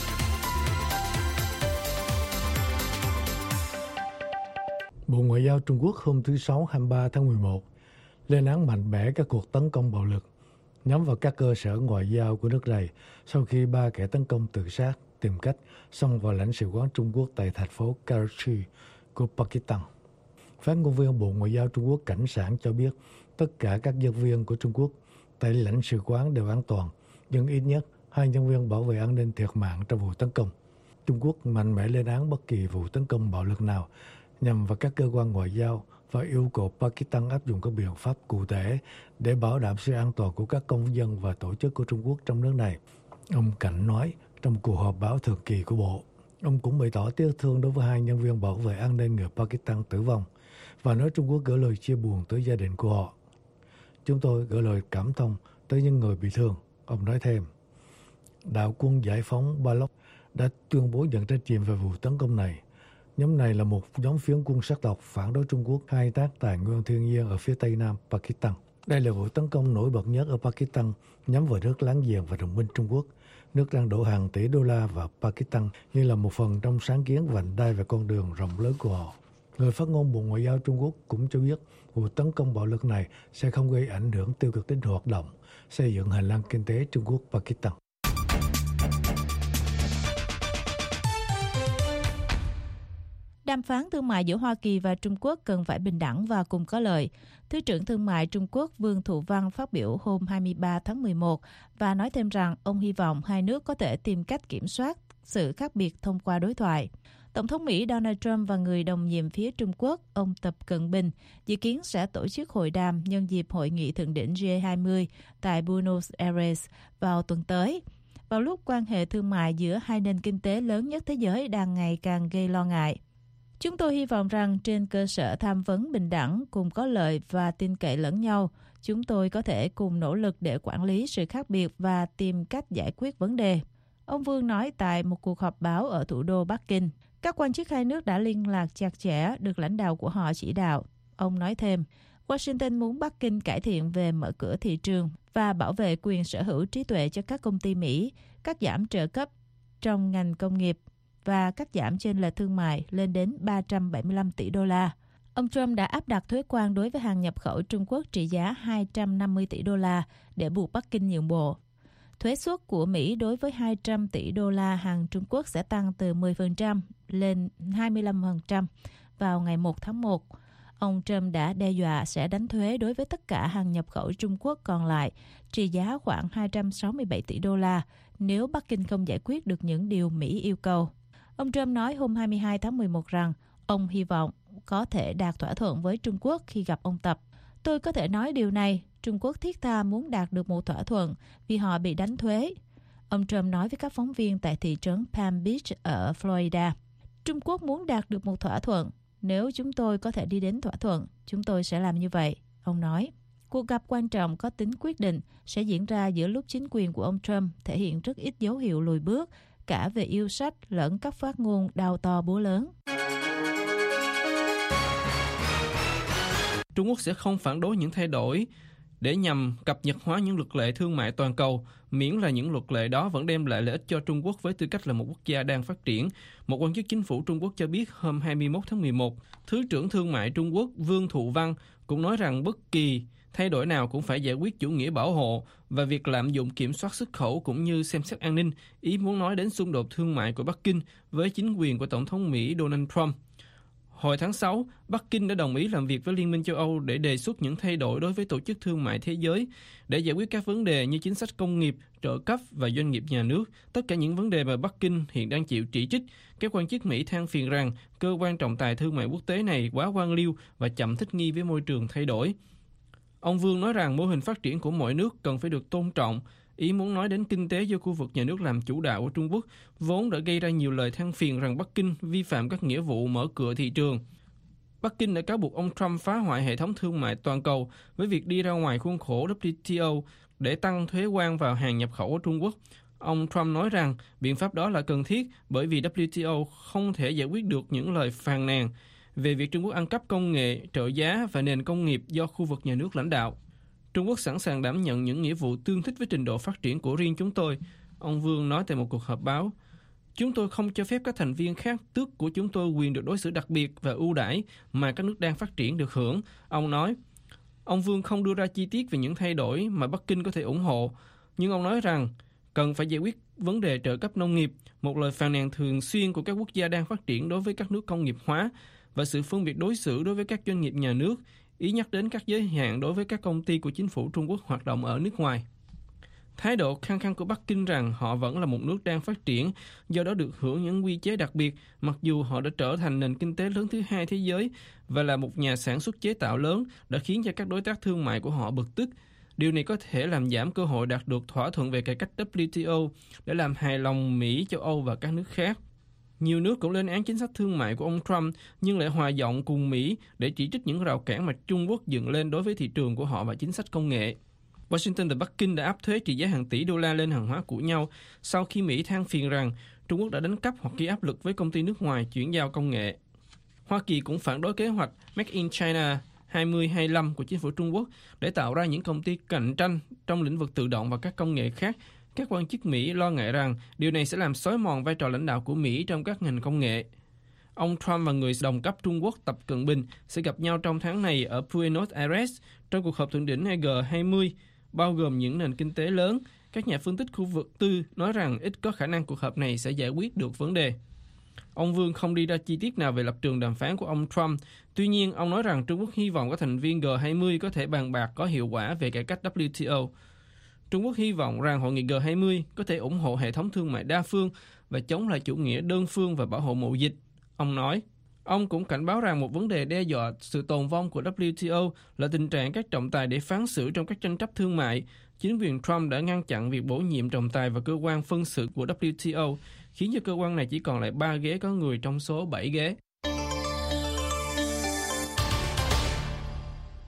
Bộ Ngoại giao Trung Quốc hôm thứ Sáu hai mươi ba tháng mười một lên án mạnh mẽ các cuộc tấn công bạo lực nhắm vào các cơ sở ngoại giao của nước này sau khi ba kẻ tấn công tự sát tìm cách xông vào lãnh sự quán Trung Quốc tại thành phố Karachi của Pakistan. Phát ngôn viên Bộ Ngoại giao Trung Quốc Cảnh Sảng cho biết tất cả các nhân viên của Trung Quốc tại lãnh sự quán đều an toàn, nhưng ít nhất hai nhân viên bảo vệ an ninh thiệt mạng trong vụ tấn công. Trung Quốc mạnh mẽ lên án bất kỳ vụ tấn công bạo lực nào nhằm vào các cơ quan ngoại giao và yêu cầu Pakistan áp dụng các biện pháp cụ thể để bảo đảm sự an toàn của các công dân và tổ chức của Trung Quốc trong nước này. Ông Cảnh nói trong cuộc họp báo thường kỳ của Bộ. Ông cũng bày tỏ tiếc thương đối với hai nhân viên bảo vệ an ninh người Pakistan tử vong và nói Trung Quốc gửi lời chia buồn tới gia đình của họ. Chúng tôi gửi lời cảm thông tới những người bị thương, ông nói thêm. Đạo quân giải phóng Baloch đã tuyên bố nhận trách nhiệm về vụ tấn công này. Nhóm này là một nhóm phiến quân sắc tộc phản đối Trung Quốc khai thác tài nguyên thiên nhiên ở phía tây nam Pakistan. Đây là vụ tấn công nổi bật nhất ở Pakistan nhắm vào nước láng giềng và đồng minh Trung Quốc. Nước đang đổ hàng tỷ đô la vào Pakistan như là một phần trong sáng kiến vành đai và con đường rộng lớn của họ. Người phát ngôn Bộ Ngoại giao Trung Quốc cũng cho biết vụ tấn công bạo lực này sẽ không gây ảnh hưởng tiêu cực đến hoạt động xây dựng hành lang kinh tế Trung Quốc-Pakistan. Đàm phán thương mại giữa Hoa Kỳ và Trung Quốc cần phải bình đẳng và cùng có lợi. Thứ trưởng Thương mại Trung Quốc Vương Thụ Văn phát biểu hôm hai mươi ba tháng mười một và nói thêm rằng ông hy vọng hai nước có thể tìm cách kiểm soát sự khác biệt thông qua đối thoại. Tổng thống Mỹ Donald Trump và người đồng nhiệm phía Trung Quốc, ông Tập Cận Bình, dự kiến sẽ tổ chức hội đàm nhân dịp hội nghị thượng đỉnh G hai mươi tại Buenos Aires vào tuần tới, vào lúc quan hệ thương mại giữa hai nền kinh tế lớn nhất thế giới đang ngày càng gây lo ngại. Chúng tôi hy vọng rằng trên cơ sở tham vấn bình đẳng, cùng có lợi và tin cậy lẫn nhau, chúng tôi có thể cùng nỗ lực để quản lý sự khác biệt và tìm cách giải quyết vấn đề. Ông Vương nói tại một cuộc họp báo ở thủ đô Bắc Kinh. Các quan chức hai nước đã liên lạc chặt chẽ, được lãnh đạo của họ chỉ đạo. Ông nói thêm, Washington muốn Bắc Kinh cải thiện về mở cửa thị trường và bảo vệ quyền sở hữu trí tuệ cho các công ty Mỹ, cắt giảm trợ cấp trong ngành công nghiệp và cắt giảm chênh lệch thương mại lên đến ba trăm bảy mươi lăm tỷ đô la. Ông Trump đã áp đặt thuế quan đối với hàng nhập khẩu Trung Quốc trị giá hai trăm năm mươi tỷ đô la để buộc Bắc Kinh nhượng bộ. Thuế suất của Mỹ đối với hai trăm tỷ đô la hàng Trung Quốc sẽ tăng từ mười phần trăm lên hai mươi lăm phần trăm vào ngày một tháng một. Ông Trump đã đe dọa sẽ đánh thuế đối với tất cả hàng nhập khẩu Trung Quốc còn lại, trị giá khoảng hai trăm sáu mươi bảy tỷ đô la, nếu Bắc Kinh không giải quyết được những điều Mỹ yêu cầu. Ông Trump nói hôm hai mươi hai tháng mười một rằng ông hy vọng có thể đạt thỏa thuận với Trung Quốc khi gặp ông Tập. Tôi có thể nói điều này, Trung Quốc thiết tha muốn đạt được một thỏa thuận vì họ bị đánh thuế. Ông Trump nói với các phóng viên tại thị trấn Palm Beach ở Florida. Trung Quốc muốn đạt được một thỏa thuận. Nếu chúng tôi có thể đi đến thỏa thuận, chúng tôi sẽ làm như vậy, ông nói. Cuộc gặp quan trọng có tính quyết định sẽ diễn ra giữa lúc chính quyền của ông Trump thể hiện rất ít dấu hiệu lùi bước, cả về yêu sách lẫn các phát ngôn đao to búa lớn. Trung Quốc sẽ không phản đối những thay đổi để nhằm cập nhật hóa những luật lệ thương mại toàn cầu, miễn là những luật lệ đó vẫn đem lại lợi ích cho Trung Quốc với tư cách là một quốc gia đang phát triển. Một quan chức chính phủ Trung Quốc cho biết hôm hai mươi mốt tháng mười một, Thứ trưởng Thương mại Trung Quốc Vương Thụ Văn cũng nói rằng bất kỳ thay đổi nào cũng phải giải quyết chủ nghĩa bảo hộ và việc lạm dụng kiểm soát xuất khẩu cũng như xem xét an ninh, ý muốn nói đến xung đột thương mại của Bắc Kinh với chính quyền của Tổng thống Mỹ Donald Trump. Hồi tháng sáu, Bắc Kinh đã đồng ý làm việc với Liên minh châu Âu để đề xuất những thay đổi đối với Tổ chức Thương mại Thế giới để giải quyết các vấn đề như chính sách công nghiệp, trợ cấp và doanh nghiệp nhà nước. Tất cả những vấn đề mà Bắc Kinh hiện đang chịu chỉ trích. Các quan chức Mỹ than phiền rằng cơ quan trọng tài thương mại quốc tế này quá quan liêu và chậm thích nghi với môi trường thay đổi. Ông Vương nói rằng mô hình phát triển của mọi nước cần phải được tôn trọng. Ý muốn nói đến kinh tế do khu vực nhà nước làm chủ đạo của Trung Quốc, vốn đã gây ra nhiều lời than phiền rằng Bắc Kinh vi phạm các nghĩa vụ mở cửa thị trường. Bắc Kinh đã cáo buộc ông Trump phá hoại hệ thống thương mại toàn cầu với việc đi ra ngoài khuôn khổ W T O để tăng thuế quan vào hàng nhập khẩu của Trung Quốc. Ông Trump nói rằng biện pháp đó là cần thiết bởi vì W T O không thể giải quyết được những lời phàn nàn về việc Trung Quốc ăn cắp công nghệ, trợ giá và nền công nghiệp do khu vực nhà nước lãnh đạo. Trung Quốc sẵn sàng đảm nhận những nghĩa vụ tương thích với trình độ phát triển của riêng chúng tôi, ông Vương nói tại một cuộc họp báo. Chúng tôi không cho phép các thành viên khác tước của chúng tôi quyền được đối xử đặc biệt và ưu đãi mà các nước đang phát triển được hưởng, ông nói. Ông Vương không đưa ra chi tiết về những thay đổi mà Bắc Kinh có thể ủng hộ, nhưng ông nói rằng cần phải giải quyết vấn đề trợ cấp nông nghiệp, một lời phàn nàn thường xuyên của các quốc gia đang phát triển đối với các nước công nghiệp hóa và sự phân biệt đối xử đối với các doanh nghiệp nhà nước, ý nhắc đến các giới hạn đối với các công ty của chính phủ Trung Quốc hoạt động ở nước ngoài. Thái độ khăng khăng của Bắc Kinh rằng họ vẫn là một nước đang phát triển, do đó được hưởng những quy chế đặc biệt, mặc dù họ đã trở thành nền kinh tế lớn thứ hai thế giới và là một nhà sản xuất chế tạo lớn, đã khiến cho các đối tác thương mại của họ bực tức. Điều này có thể làm giảm cơ hội đạt được thỏa thuận về cải cách W T O để làm hài lòng Mỹ, châu Âu và các nước khác. Nhiều nước cũng lên án chính sách thương mại của ông Trump nhưng lại hòa giọng cùng Mỹ để chỉ trích những rào cản mà Trung Quốc dựng lên đối với thị trường của họ và chính sách công nghệ. Washington và Bắc Kinh đã áp thuế trị giá hàng tỷ đô la lên hàng hóa của nhau sau khi Mỹ than phiền rằng Trung Quốc đã đánh cắp hoặc gây áp lực với công ty nước ngoài chuyển giao công nghệ. Hoa Kỳ cũng phản đối kế hoạch Make in China hai không hai lăm của chính phủ Trung Quốc để tạo ra những công ty cạnh tranh trong lĩnh vực tự động và các công nghệ khác. Các quan chức Mỹ lo ngại rằng điều này sẽ làm xói mòn vai trò lãnh đạo của Mỹ trong các ngành công nghệ. Ông Trump và người đồng cấp Trung Quốc Tập Cận Bình sẽ gặp nhau trong tháng này ở Buenos Aires trong cuộc họp thượng đỉnh G hai mươi, bao gồm những nền kinh tế lớn. Các nhà phân tích khu vực tư nói rằng ít có khả năng cuộc họp này sẽ giải quyết được vấn đề. Ông Vương không đi ra chi tiết nào về lập trường đàm phán của ông Trump. Tuy nhiên, ông nói rằng Trung Quốc hy vọng các thành viên G hai mươi có thể bàn bạc có hiệu quả về cải cách W T O. Trung Quốc hy vọng rằng hội nghị G hai mươi có thể ủng hộ hệ thống thương mại đa phương và chống lại chủ nghĩa đơn phương và bảo hộ mậu dịch, ông nói. Ông cũng cảnh báo rằng một vấn đề đe dọa sự tồn vong của W T O là tình trạng các trọng tài để phán xử trong các tranh chấp thương mại. Chính quyền Trump đã ngăn chặn việc bổ nhiệm trọng tài vào cơ quan phân xử của W T O, khiến cho cơ quan này chỉ còn lại ba ghế có người trong số bảy ghế.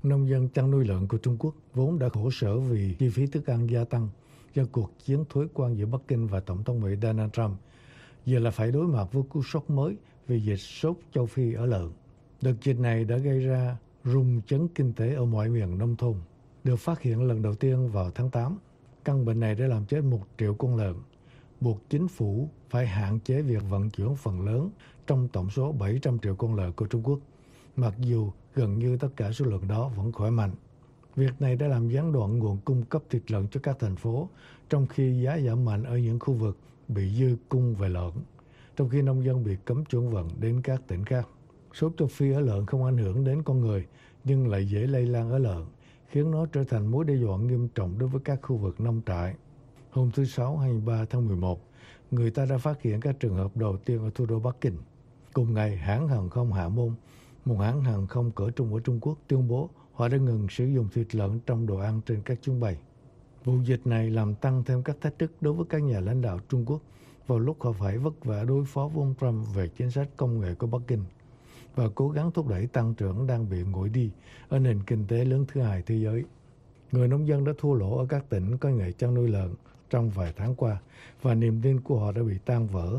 Nông dân chăn nuôi lợn của Trung Quốc vốn đã khổ sở vì chi phí thức ăn gia tăng do cuộc chiến thuế quan giữa Bắc Kinh và Tổng thống Mỹ Donald Trump, giờ là phải đối mặt với cú sốc mới vì dịch sốt châu Phi ở lợn. Đợt dịch này đã gây ra rung chấn kinh tế ở mọi miền nông thôn. Được phát hiện lần đầu tiên vào tháng tám, căn bệnh này đã làm chết một triệu con lợn, buộc chính phủ phải hạn chế việc vận chuyển phần lớn trong tổng số bảy trăm triệu con lợn của Trung Quốc, mặc dù gần như tất cả số lượng đó vẫn khỏe mạnh. Việc này đã làm gián đoạn nguồn cung cấp thịt lợn cho các thành phố, trong khi giá giảm mạnh ở những khu vực bị dư cung về lợn, trong khi nông dân bị cấm chuyển vận đến các tỉnh khác. Sốt châu Phi ở lợn không ảnh hưởng đến con người, nhưng lại dễ lây lan ở lợn, khiến nó trở thành mối đe dọa nghiêm trọng đối với các khu vực nông trại. Hôm thứ Sáu hai mươi ba tháng mười một, người ta đã phát hiện các trường hợp đầu tiên ở thủ đô Bắc Kinh. Cùng ngày, hãng hàng không Hạ Môn, một hãng hàng không cỡ trung ở Trung Quốc, tuyên bố họ đã ngừng sử dụng thịt lợn trong đồ ăn trên các chuyến bay. Vụ dịch này làm tăng thêm các thách thức đối với các nhà lãnh đạo Trung Quốc vào lúc họ phải vất vả đối phó với ông Trump về chính sách công nghệ của Bắc Kinh và cố gắng thúc đẩy tăng trưởng đang bị nguội đi ở nền kinh tế lớn thứ hai thế giới. Người nông dân đã thua lỗ ở các tỉnh có nghề chăn nuôi lợn trong vài tháng qua và niềm tin của họ đã bị tan vỡ.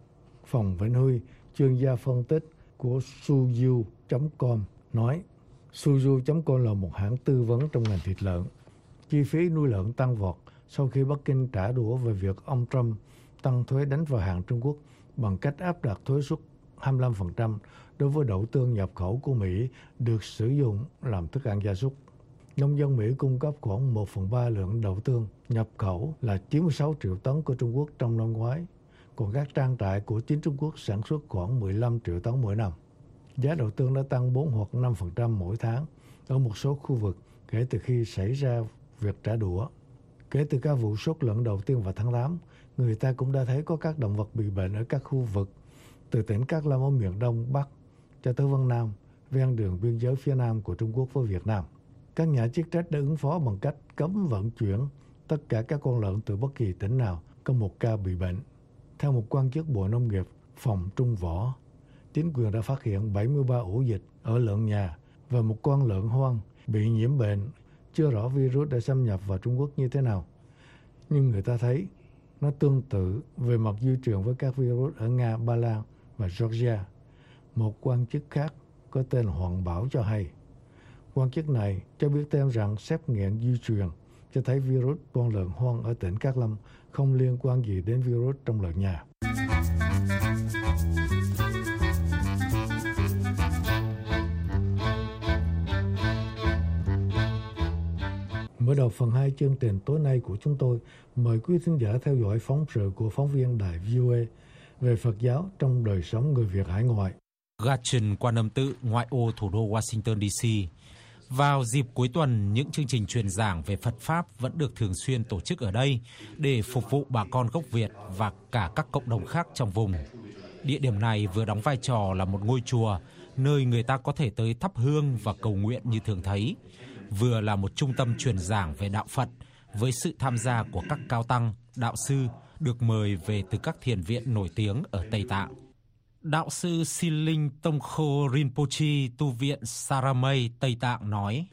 Phòng Vĩnh Huy, chuyên gia phân tích của Suyu chấm com nói, Suyu chấm com là một hãng tư vấn trong ngành thịt lợn. Chi phí nuôi lợn tăng vọt sau khi Bắc Kinh trả đũa về việc ông Trump tăng thuế đánh vào hàng Trung Quốc bằng cách áp đặt thuế suất hai mươi lăm phần trăm đối với đậu tương nhập khẩu của Mỹ được sử dụng làm thức ăn gia súc. Nông dân Mỹ cung cấp khoảng một phần ba lượng đậu tương nhập khẩu là chín mươi sáu triệu tấn của Trung Quốc trong năm ngoái, còn các trang trại của chính Trung Quốc sản xuất khoảng mười lăm triệu tấn mỗi năm. Giá đậu tương đã tăng bốn hoặc năm phần trăm mỗi tháng ở một số khu vực kể từ khi xảy ra việc trả đũa. Kể từ các vụ sốt lợn đầu tiên vào tháng tám, người ta cũng đã thấy có các động vật bị bệnh ở các khu vực từ tỉnh Cát Lâm ở miền Đông Bắc cho tới Vân Nam, ven đường biên giới phía Nam của Trung Quốc với Việt Nam. Các nhà chức trách đã ứng phó bằng cách cấm vận chuyển tất cả các con lợn từ bất kỳ tỉnh nào có một ca bị bệnh. Theo một quan chức Bộ Nông nghiệp Phòng Trung Võ, chính quyền đã phát hiện bảy mươi ba ổ dịch ở lợn nhà và một con lợn hoang bị nhiễm bệnh. Chưa rõ virus đã xâm nhập vào Trung Quốc như thế nào, nhưng người ta thấy nó tương tự về mặt di truyền với các virus ở Nga, Ba Lan và Georgia. Một quan chức khác có tên Hoàng Bảo cho hay. Quan chức này cho biết thêm rằng xét nghiệm di truyền cho thấy virus con lợn hoang ở tỉnh Cát Lâm không liên quan gì đến virus trong lợn nhà. Mở đầu phần hai chương trình tối nay của chúng tôi, mời quý thính giả theo dõi phóng sự của phóng viên đài vê o a về Phật giáo trong đời sống người Việt hải ngoại. Gatian Quan Âm Tự, ngoại ô thủ đô Washington đê xê. Vào dịp cuối tuần, những chương trình truyền giảng về Phật Pháp vẫn được thường xuyên tổ chức ở đây để phục vụ bà con gốc Việt và cả các cộng đồng khác trong vùng. Địa điểm này vừa đóng vai trò là một ngôi chùa, nơi người ta có thể tới thắp hương và cầu nguyện như thường thấy, vừa là một trung tâm truyền giảng về đạo Phật với sự tham gia của các cao tăng, đạo sư được mời về từ các thiền viện nổi tiếng ở Tây Tạng. Đạo sư Siling Tongkho Rinpoche, tu viện Saramay, Tây Tạng nói: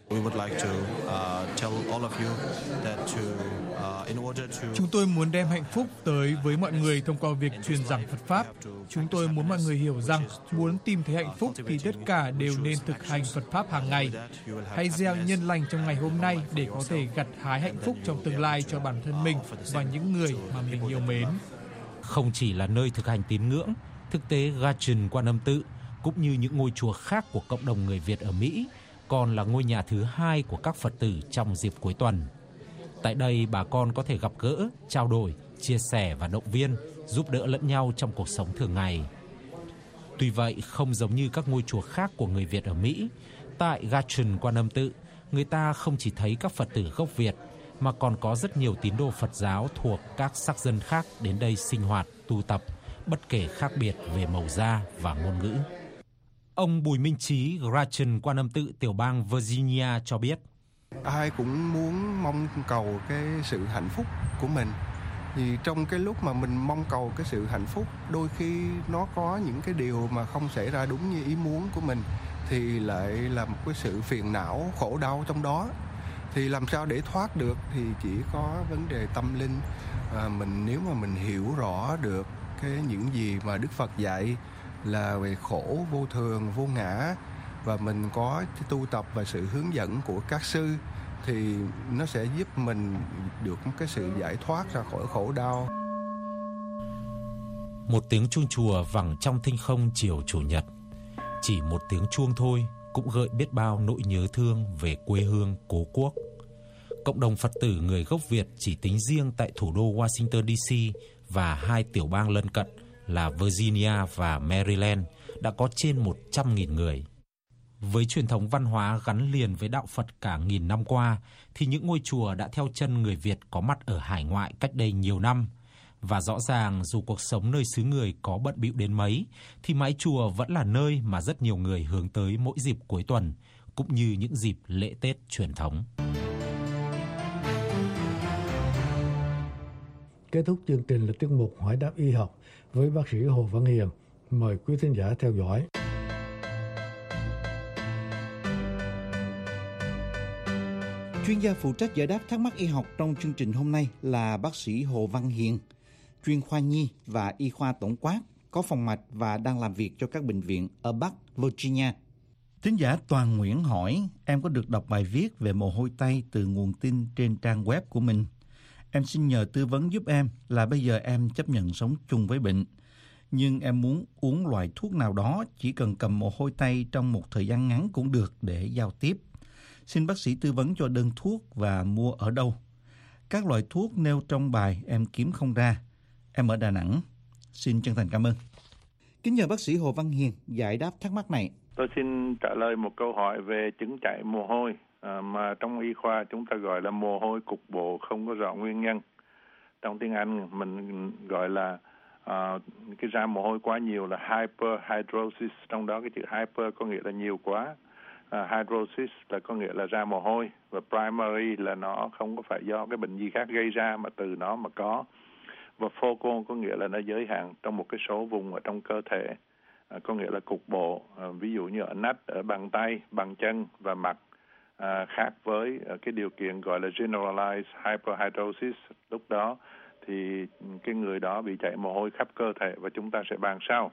Chúng tôi muốn đem hạnh phúc tới với mọi người thông qua việc truyền giảng Phật Pháp. Chúng tôi muốn mọi người hiểu rằng muốn tìm thấy hạnh phúc thì tất cả đều nên thực hành Phật Pháp hàng ngày. Hãy gieo nhân lành trong ngày hôm nay để có thể gặt hái hạnh phúc trong tương lai cho bản thân mình và những người mà mình yêu mến. Không chỉ là nơi thực hành tín ngưỡng, thực tế Gatian Quan Âm Tự cũng như những ngôi chùa khác của cộng đồng người Việt ở Mỹ còn là ngôi nhà thứ hai của các Phật tử trong dịp cuối tuần. Tại đây, bà con có thể gặp gỡ, trao đổi, chia sẻ và động viên, giúp đỡ lẫn nhau trong cuộc sống thường ngày. Tuy vậy, không giống như các ngôi chùa khác của người Việt ở Mỹ, tại Gatian Quan Âm Tự, người ta không chỉ thấy các Phật tử gốc Việt, mà còn có rất nhiều tín đồ Phật giáo thuộc các sắc dân khác đến đây sinh hoạt, tu tập, bất kể khác biệt về màu da và ngôn ngữ. Ông Bùi Minh Trí, Gatian Quan Âm Tự, tiểu bang Virginia cho biết: Ai cũng muốn mong cầu cái sự hạnh phúc của mình. Vì trong cái lúc mà mình mong cầu cái sự hạnh phúc, đôi khi nó có những cái điều mà không xảy ra đúng như ý muốn của mình, thì lại là một cái sự phiền não, khổ đau trong đó. Thì làm sao để thoát được thì chỉ có vấn đề tâm linh. À, mình nếu mà mình hiểu rõ được cái những gì mà Đức Phật dạy là về khổ, vô thường, vô ngã, và mình có tu tập và sự hướng dẫn của các sư thì nó sẽ giúp mình được một cái sự giải thoát ra khỏi khổ đau. Một tiếng chuông chùa vẳng trong thinh không chiều chủ nhật. Chỉ một tiếng chuông thôi cũng gợi biết bao nỗi nhớ thương về quê hương cố quốc. Cộng đồng Phật tử người gốc Việt chỉ tính riêng tại thủ đô Washington đê xê và hai tiểu bang lân cận là Virginia và Maryland đã có trên một trăm nghìn người. Với truyền thống văn hóa gắn liền với đạo Phật cả nghìn năm qua, thì những ngôi chùa đã theo chân người Việt có mặt ở hải ngoại cách đây nhiều năm. Và rõ ràng dù cuộc sống nơi xứ người có bận bịu đến mấy, thì mái chùa vẫn là nơi mà rất nhiều người hướng tới mỗi dịp cuối tuần, cũng như những dịp lễ Tết truyền thống. Kết thúc chương trình là tiết mục Hỏi đáp y học với bác sĩ Hồ Văn Hiền. Mời quý thính giả theo dõi. Chuyên gia phụ trách giải đáp thắc mắc y học trong chương trình hôm nay là bác sĩ Hồ Văn Hiền, chuyên khoa nhi và y khoa tổng quát, có phòng mạch và đang làm việc cho các bệnh viện ở Bắc Virginia. Thính giả Toàn Nguyễn hỏi, em có được đọc bài viết về mồ hôi tay từ nguồn tin trên trang web của mình. Em xin nhờ tư vấn giúp em là bây giờ em chấp nhận sống chung với bệnh, nhưng em muốn uống loại thuốc nào đó, chỉ cần cầm mồ hôi tay trong một thời gian ngắn cũng được để giao tiếp. Xin bác sĩ tư vấn cho đơn thuốc và mua ở đâu. Các loại thuốc nêu trong bài em kiếm không ra. Em ở Đà Nẵng. Xin chân thành cảm ơn. Kính nhờ bác sĩ Hồ Văn Hiền giải đáp thắc mắc này. Tôi xin trả lời một câu hỏi về chứng chảy mồ hôi à, mà trong y khoa chúng ta gọi là mồ hôi cục bộ không có rõ nguyên nhân. Trong tiếng Anh mình gọi là à, cái ra mồ hôi quá nhiều là hyperhidrosis. Trong đó cái chữ hyper có nghĩa là nhiều quá. Uh, hydrosis là có nghĩa là ra mồ hôi, và primary là nó không có phải do cái bệnh gì khác gây ra mà từ nó mà có, và focal có nghĩa là nó giới hạn trong một cái số vùng ở trong cơ thể, uh, có nghĩa là cục bộ, uh, ví dụ như ở nách, ở bàn tay, bàn chân và mặt, uh, khác với uh, cái điều kiện gọi là generalized hyperhidrosis. Lúc đó thì cái người đó bị chảy mồ hôi khắp cơ thể và chúng ta sẽ bàn sau.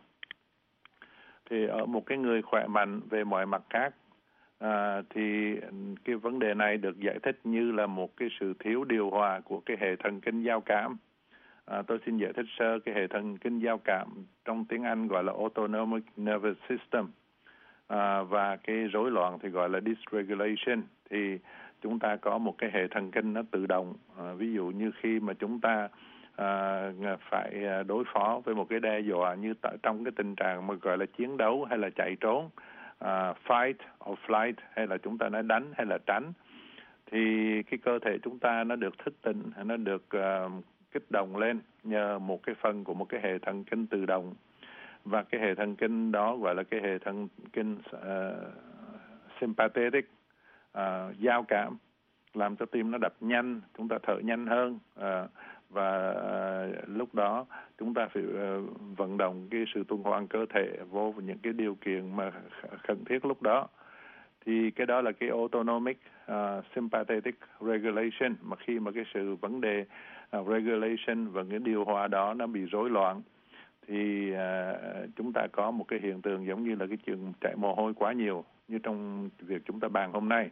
Thì ở một cái người khỏe mạnh về mọi mặt khác, À, thì cái vấn đề này được giải thích như là một cái sự thiếu điều hòa của cái hệ thần kinh giao cảm. À, tôi xin giải thích sơ cái hệ thần kinh giao cảm trong tiếng Anh gọi là autonomic nervous system, à, và cái rối loạn thì gọi là dysregulation. Thì chúng ta có một cái hệ thần kinh nó tự động. À, ví dụ như khi mà chúng ta à, phải đối phó với một cái đe dọa như t- trong cái tình trạng mà gọi là chiến đấu hay là chạy trốn, Uh, fight or flight, hay là chúng ta nói đánh hay là tránh, thì cái cơ thể chúng ta nó được thức tỉnh, nó được uh, kích động lên nhờ một cái phần của một cái hệ thần kinh tự động, và cái hệ thần kinh đó gọi là cái hệ thần kinh uh, sympathetic, uh, giao cảm, làm cho tim nó đập nhanh, chúng ta thở nhanh hơn, uh, và uh, lúc đó chúng ta phải uh, vận động cái sự tuần hoàn cơ thể vô những cái điều kiện mà cần thiết lúc đó. Thì cái đó là cái autonomic uh, sympathetic regulation, mà khi mà cái sự vấn đề uh, regulation và cái điều hòa đó nó bị rối loạn thì uh, chúng ta có một cái hiện tượng giống như là cái chuyện chảy mồ hôi quá nhiều như trong việc chúng ta bàn hôm nay.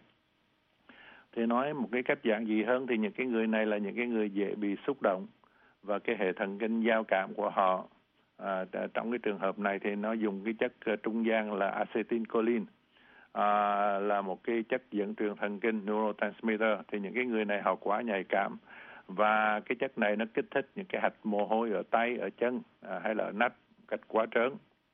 Thì nói một cái cách giản dị hơn thì những cái người này là những cái người dễ bị xúc động, và cái hệ thần kinh giao cảm của họ à, trong cái trường hợp này thì nó dùng cái chất uh, trung gian là acetylcholine, à, là một cái chất dẫn truyền thần kinh neurotransmitter. Thì những cái người này họ quá nhạy cảm, và cái chất này nó kích thích những cái hạch mồ hôi ở tay, ở chân à, hay là ở nách cách quá trớn.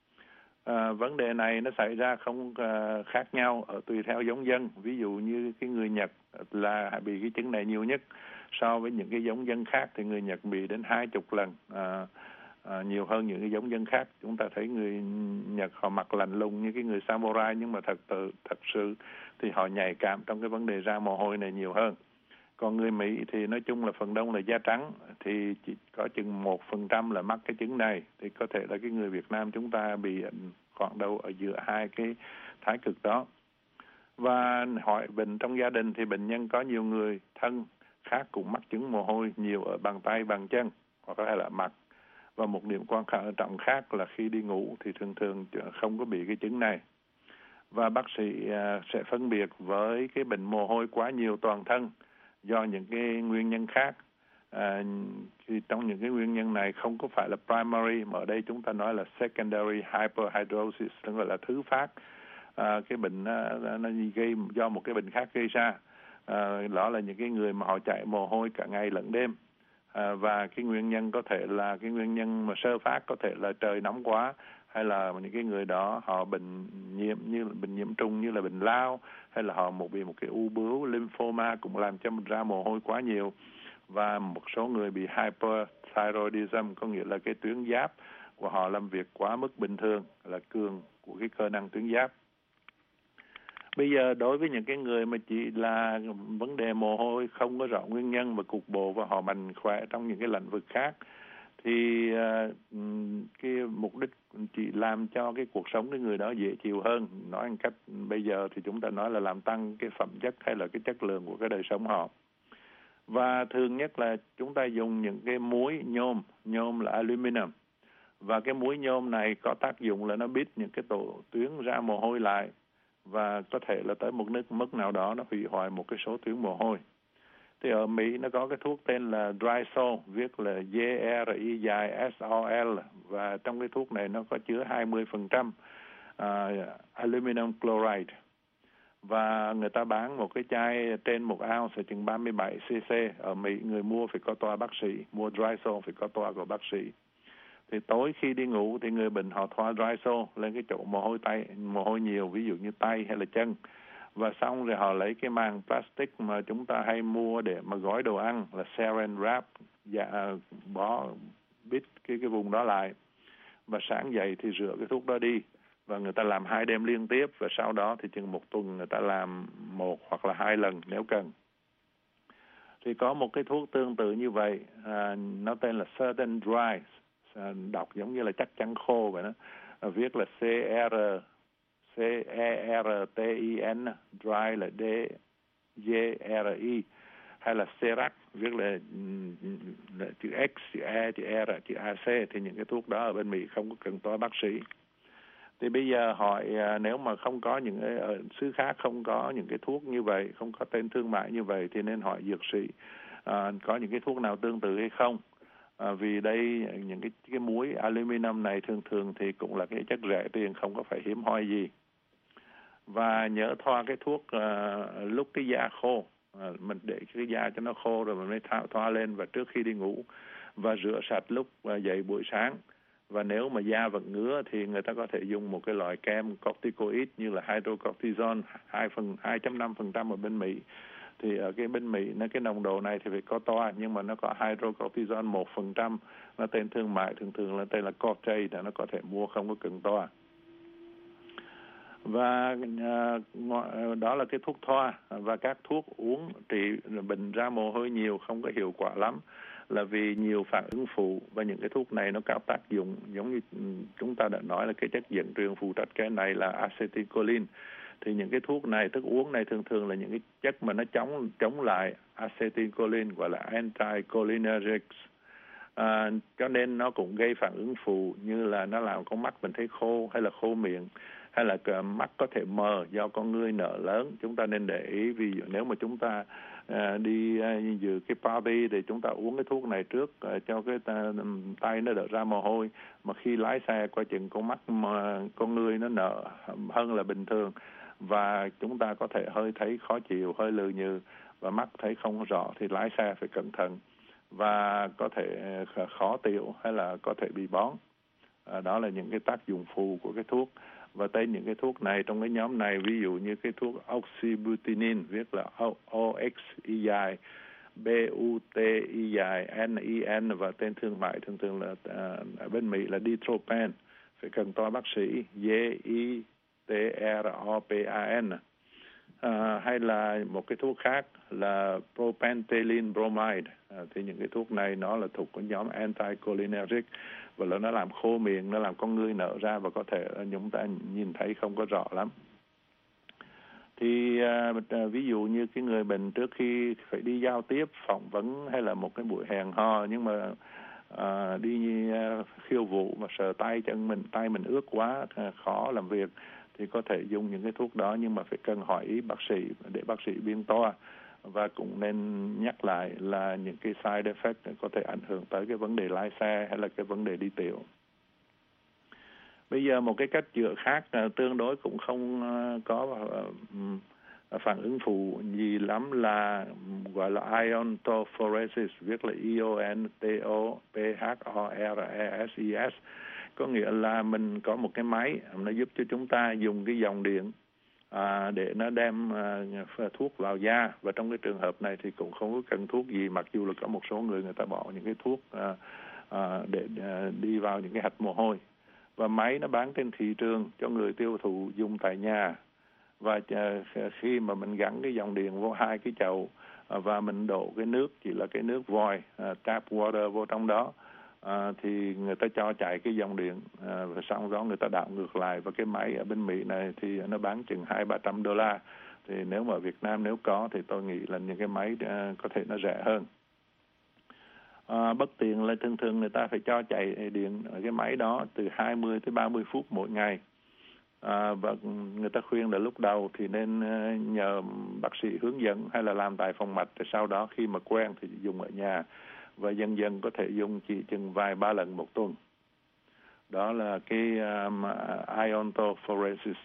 À, vấn đề này nó xảy ra không uh, khác nhau ở tùy theo giống dân. Ví dụ như cái người Nhật là bị cái chứng này nhiều nhất, so với những cái giống dân khác thì người Nhật bị đến hai chục lần à, à, nhiều hơn những cái giống dân khác. Chúng ta thấy người Nhật họ mặc lạnh lùng như cái người samurai, nhưng mà thật tự, thật sự thì họ nhạy cảm trong cái vấn đề ra mồ hôi này nhiều hơn. Còn người Mỹ thì nói chung là phần đông là da trắng, thì chỉ có chừng một phần trăm là mắc cái chứng này. Thì có thể là cái người Việt Nam chúng ta bị khoảng đâu ở giữa hai cái thái cực đó. Và hỏi bệnh trong gia đình thì bệnh nhân có nhiều người thân khác cũng mắc chứng mồ hôi nhiều ở bàn tay, bàn chân hoặc là là mặt. Và một điểm quan trọng khác là khi đi ngủ thì thường thường không có bị cái chứng này. Và bác sĩ sẽ phân biệt với cái bệnh mồ hôi quá nhiều toàn thân do những cái nguyên nhân khác. À, thì trong những cái nguyên nhân này không có phải là primary, mà ở đây chúng ta nói là secondary hyperhidrosis, tức là thứ phát. À, cái bệnh nó, nó gây do một cái bệnh khác gây ra. À, đó là những cái người mà họ chạy mồ hôi cả ngày lẫn đêm. À, và cái nguyên nhân có thể là cái nguyên nhân mà sơ phát có thể là trời nóng quá, hay là những cái người đó họ bệnh nhiễm như bệnh nhiễm trùng như là bệnh lao, hay là họ một bị một cái u bướu lymphoma cũng làm cho mình ra mồ hôi quá nhiều. Và một số người bị hyperthyroidism, có nghĩa là cái tuyến giáp của họ làm việc quá mức bình thường, là cường của cái cơ năng tuyến giáp. Bây giờ đối với những cái người mà chỉ là vấn đề mồ hôi không có rõ nguyên nhân và cục bộ và họ mạnh khỏe trong những cái lĩnh vực khác, thì uh, cái mục đích chỉ làm cho cái cuộc sống cái người đó dễ chịu hơn. Nói một cách bây giờ thì chúng ta nói là làm tăng cái phẩm chất hay là cái chất lượng của cái đời sống họ. Và thường nhất là chúng ta dùng những cái muối nhôm, nhôm là aluminum. Và cái muối nhôm này có tác dụng là nó bít những cái tổ tuyến ra mồ hôi lại, và có thể là tới một nước mức nào đó nó hủy hoại một cái số tuyến mồ hôi. Thì ở Mỹ nó có cái thuốc tên là Drysol, viết là D R I dài S O L, và trong cái thuốc này nó có chứa hai mươi phần trăm uh, aluminum chloride. Và người ta bán một cái chai trên một ounce chừng ba mươi bảy xê-xê. Ở Mỹ người mua phải có toa bác sĩ, mua Drysol phải có toa của bác sĩ. Thì tối khi đi ngủ thì người bệnh họ thoa Drysol lên cái chỗ mồ hôi tay, mồ hôi nhiều, ví dụ như tay hay là chân. Và xong rồi họ lấy cái màng plastic mà chúng ta hay mua để mà gói đồ ăn là saran wrap, dạ, bó bít cái cái vùng đó lại. Và sáng dậy thì rửa cái thuốc đó đi. Và người ta làm hai đêm liên tiếp, và sau đó thì chừng một tuần người ta làm một hoặc là hai lần nếu cần. Thì có một cái thuốc tương tự như vậy, à, nó tên là Certain Dry, à, đọc giống như là chắc chắn khô vậy đó, à, viết là C R C E R T I N, Dry là D G R I, hay là Cerac, viết là, là chữ X, chữ E, chữ R, chữ A C. Thì những cái thuốc đó ở bên Mỹ không có cần toa bác sĩ. Thì bây giờ hỏi nếu mà không có những ở xứ khác không có những cái thuốc như vậy, không có tên thương mại như vậy, thì nên hỏi dược sĩ à, có những cái thuốc nào tương tự hay không. À, vì đây những cái cái muối aluminum này thường thường thì cũng là cái chất rẻ tiền, không có phải hiếm hoi gì. Và nhớ thoa cái thuốc à, lúc cái da khô, à, mình để cái da cho nó khô rồi mình mới thoa, thoa lên và trước khi đi ngủ, và rửa sạch lúc à, dậy buổi sáng. Và nếu mà da vẫn ngứa thì người ta có thể dùng một cái loại kem corticoid như là hydrocortisone hai phẩy năm phần trăm ở bên Mỹ. Thì ở cái bên Mỹ nó cái nồng độ này thì phải có toa, nhưng mà nó có hydrocortisone một phần trăm, nó tên thương mại thường thường là tên là Cortay, nó có thể mua không có cần toa. Và uh, đó là cái thuốc thoa. Và các thuốc uống trị bệnh ra mồ hôi nhiều không có hiệu quả lắm, là vì nhiều phản ứng phụ, và những cái thuốc này nó có tác dụng giống như chúng ta đã nói là cái chất dẫn truyền phụ trách cái này là acetylcholine. Thì những cái thuốc này, thức uống này thường thường là những cái chất mà nó chống chống lại acetylcholine, gọi là anticholinergics. À, cho nên nó cũng gây phản ứng phụ như là nó làm con mắt mình thấy khô, hay là khô miệng, hay là mắt có thể mờ do con ngươi nở lớn. Chúng ta nên để ý, ví dụ nếu mà chúng ta à, đi à, dự cái party thì chúng ta uống cái thuốc này trước à, cho cái ta, tay nó đỡ ra mồ hôi, mà khi lái xe qua chừng con mắt mà con ngươi nó nở hơn là bình thường, và chúng ta có thể hơi thấy khó chịu, hơi lừ nhừ và mắt thấy không rõ, thì lái xe phải cẩn thận và có thể khó tiểu hay là có thể bị bón. À, đó là những cái tác dụng phụ của cái thuốc. Và tên những cái thuốc này trong cái nhóm này, ví dụ như cái thuốc oxybutynin, viết là O X I dài B U T I dài N I N, và tên thương mại thường thường là à, ở bên Mỹ là Ditropan, phải cần toa bác sĩ, D I T R O P A N. à, hay là một cái thuốc khác là propanthenylene bromide. À, thì những cái thuốc này nó là thuộc cái nhóm anticholinergic và là nó làm khô miệng, nó làm con ngươi nở ra và có thể chúng ta nhìn thấy không có rõ lắm. Thì à, ví dụ như cái người bệnh trước khi phải đi giao tiếp, phỏng vấn hay là một cái buổi hẹn hò nhưng mà à, đi à, khiêu vũ mà sợ tay chân mình tay mình ướt quá, à, khó làm việc thì có thể dùng những cái thuốc đó, nhưng mà phải cần hỏi ý bác sĩ để bác sĩ biên toa. Và cũng nên nhắc lại là những cái side effect có thể ảnh hưởng tới cái vấn đề lái xe hay là cái vấn đề đi tiểu. Bây giờ một cái cách chữa khác uh, tương đối cũng không uh, có uh, phản ứng phụ gì lắm là gọi là iontophoresis, viết là I O N T O P H O R E S I S. Có nghĩa là mình có một cái máy nó giúp cho chúng ta dùng cái dòng điện à, để nó đem à, thuốc vào da. Và trong cái trường hợp này thì cũng không có cần thuốc gì, mặc dù là có một số người người ta bỏ những cái thuốc à, à, để à, đi vào những cái hạch mồ hôi. Và máy nó bán trên thị trường cho người tiêu thụ dùng tại nhà. Và à, khi mà mình gắn cái dòng điện vô hai cái chậu à, và mình đổ cái nước, chỉ là cái nước vòi, à, tap water vô trong đó, À, thì người ta cho chạy cái dòng điện à, và xong đó người ta đảo ngược lại. Và cái máy ở bên Mỹ này thì nó bán chừng hai ba trăm đô la. Thì nếu mà Việt Nam nếu có thì tôi nghĩ là những cái máy à, có thể nó rẻ hơn. À, bất tiện là thường thường người ta phải cho chạy điện ở cái máy đó từ hai mươi tới ba mươi phút mỗi ngày. À, và người ta khuyên là lúc đầu thì nên nhờ bác sĩ hướng dẫn hay là làm tại phòng mạch, rồi sau đó khi mà quen thì dùng ở nhà. Và dần dần có thể dùng chỉ chừng vài ba lần một tuần. Đó là cái um, iontophoresis.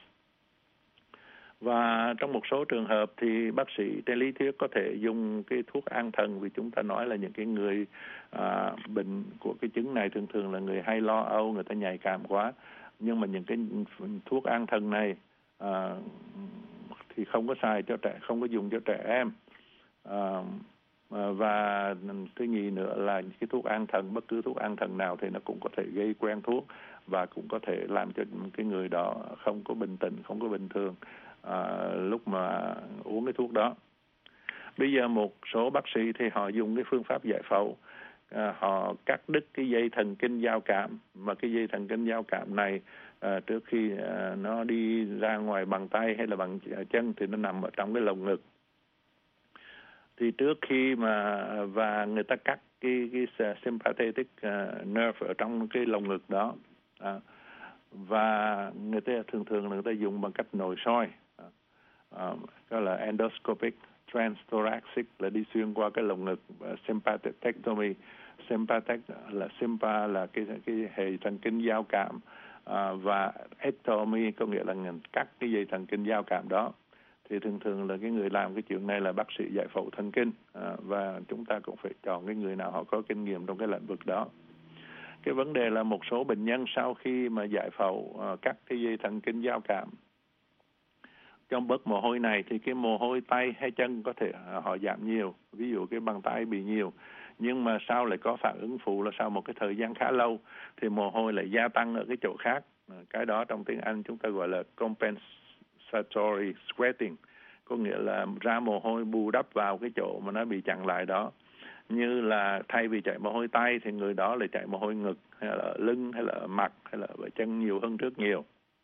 Và trong một số trường hợp thì bác sĩ trên lý thuyết có thể dùng cái thuốc an thần, vì chúng ta nói là những cái người à, bệnh của cái chứng này thường thường là người hay lo âu, người ta nhạy cảm quá. Nhưng mà những cái thuốc an thần này à, thì không có xài cho trẻ, không có dùng cho trẻ em. À, và thứ nhì nữa là cái thuốc an thần, bất cứ thuốc an thần nào thì nó cũng có thể gây quen thuốc và cũng có thể làm cho cái người đó không có bình tĩnh, không có bình thường à, lúc mà uống cái thuốc đó. Bây giờ một số bác sĩ thì họ dùng cái phương pháp giải phẫu, à, họ cắt đứt cái dây thần kinh giao cảm, mà cái dây thần kinh giao cảm này à, trước khi à, nó đi ra ngoài bằng tay hay là bằng chân thì nó nằm ở trong cái lồng ngực. Thì trước khi mà và người ta cắt cái cái sympathetic uh, nerve ở trong cái lồng ngực đó, à, và người ta thường thường người ta dùng bằng cách nội soi, à, đó là endoscopic transthoracic, là đi xuyên qua cái lồng ngực, uh, sympathectomy. Sympathec là sympa là cái cái hệ thần kinh giao cảm, à, và ectomy có nghĩa là cắt cái dây thần kinh giao cảm đó. Thì thường thường là cái người làm cái chuyện này là bác sĩ giải phẫu thần kinh, à, và chúng ta cũng phải chọn cái người nào họ có kinh nghiệm trong cái lĩnh vực đó. Cái vấn đề là một số bệnh nhân sau khi mà giải phẫu à, cắt cái dây thần kinh giao cảm, trong bớt mồ hôi này thì cái mồ hôi tay hay chân có thể à, họ giảm nhiều, ví dụ cái bàn tay bị nhiều, nhưng mà sau lại có phản ứng phụ là sau một cái thời gian khá lâu thì mồ hôi lại gia tăng ở cái chỗ khác. À, cái đó trong tiếng Anh chúng ta gọi là compensatory sweating, có nghĩa là ra mồ hôi bù đắp vào cái chỗ mà nó bị chặn lại đó. Như là thay vì chảy mồ hôi tay thì người đó lại chảy mồ hôi ngực hay là lưng hay là mặt hay là ở chân nhiều hơn trước nhiều.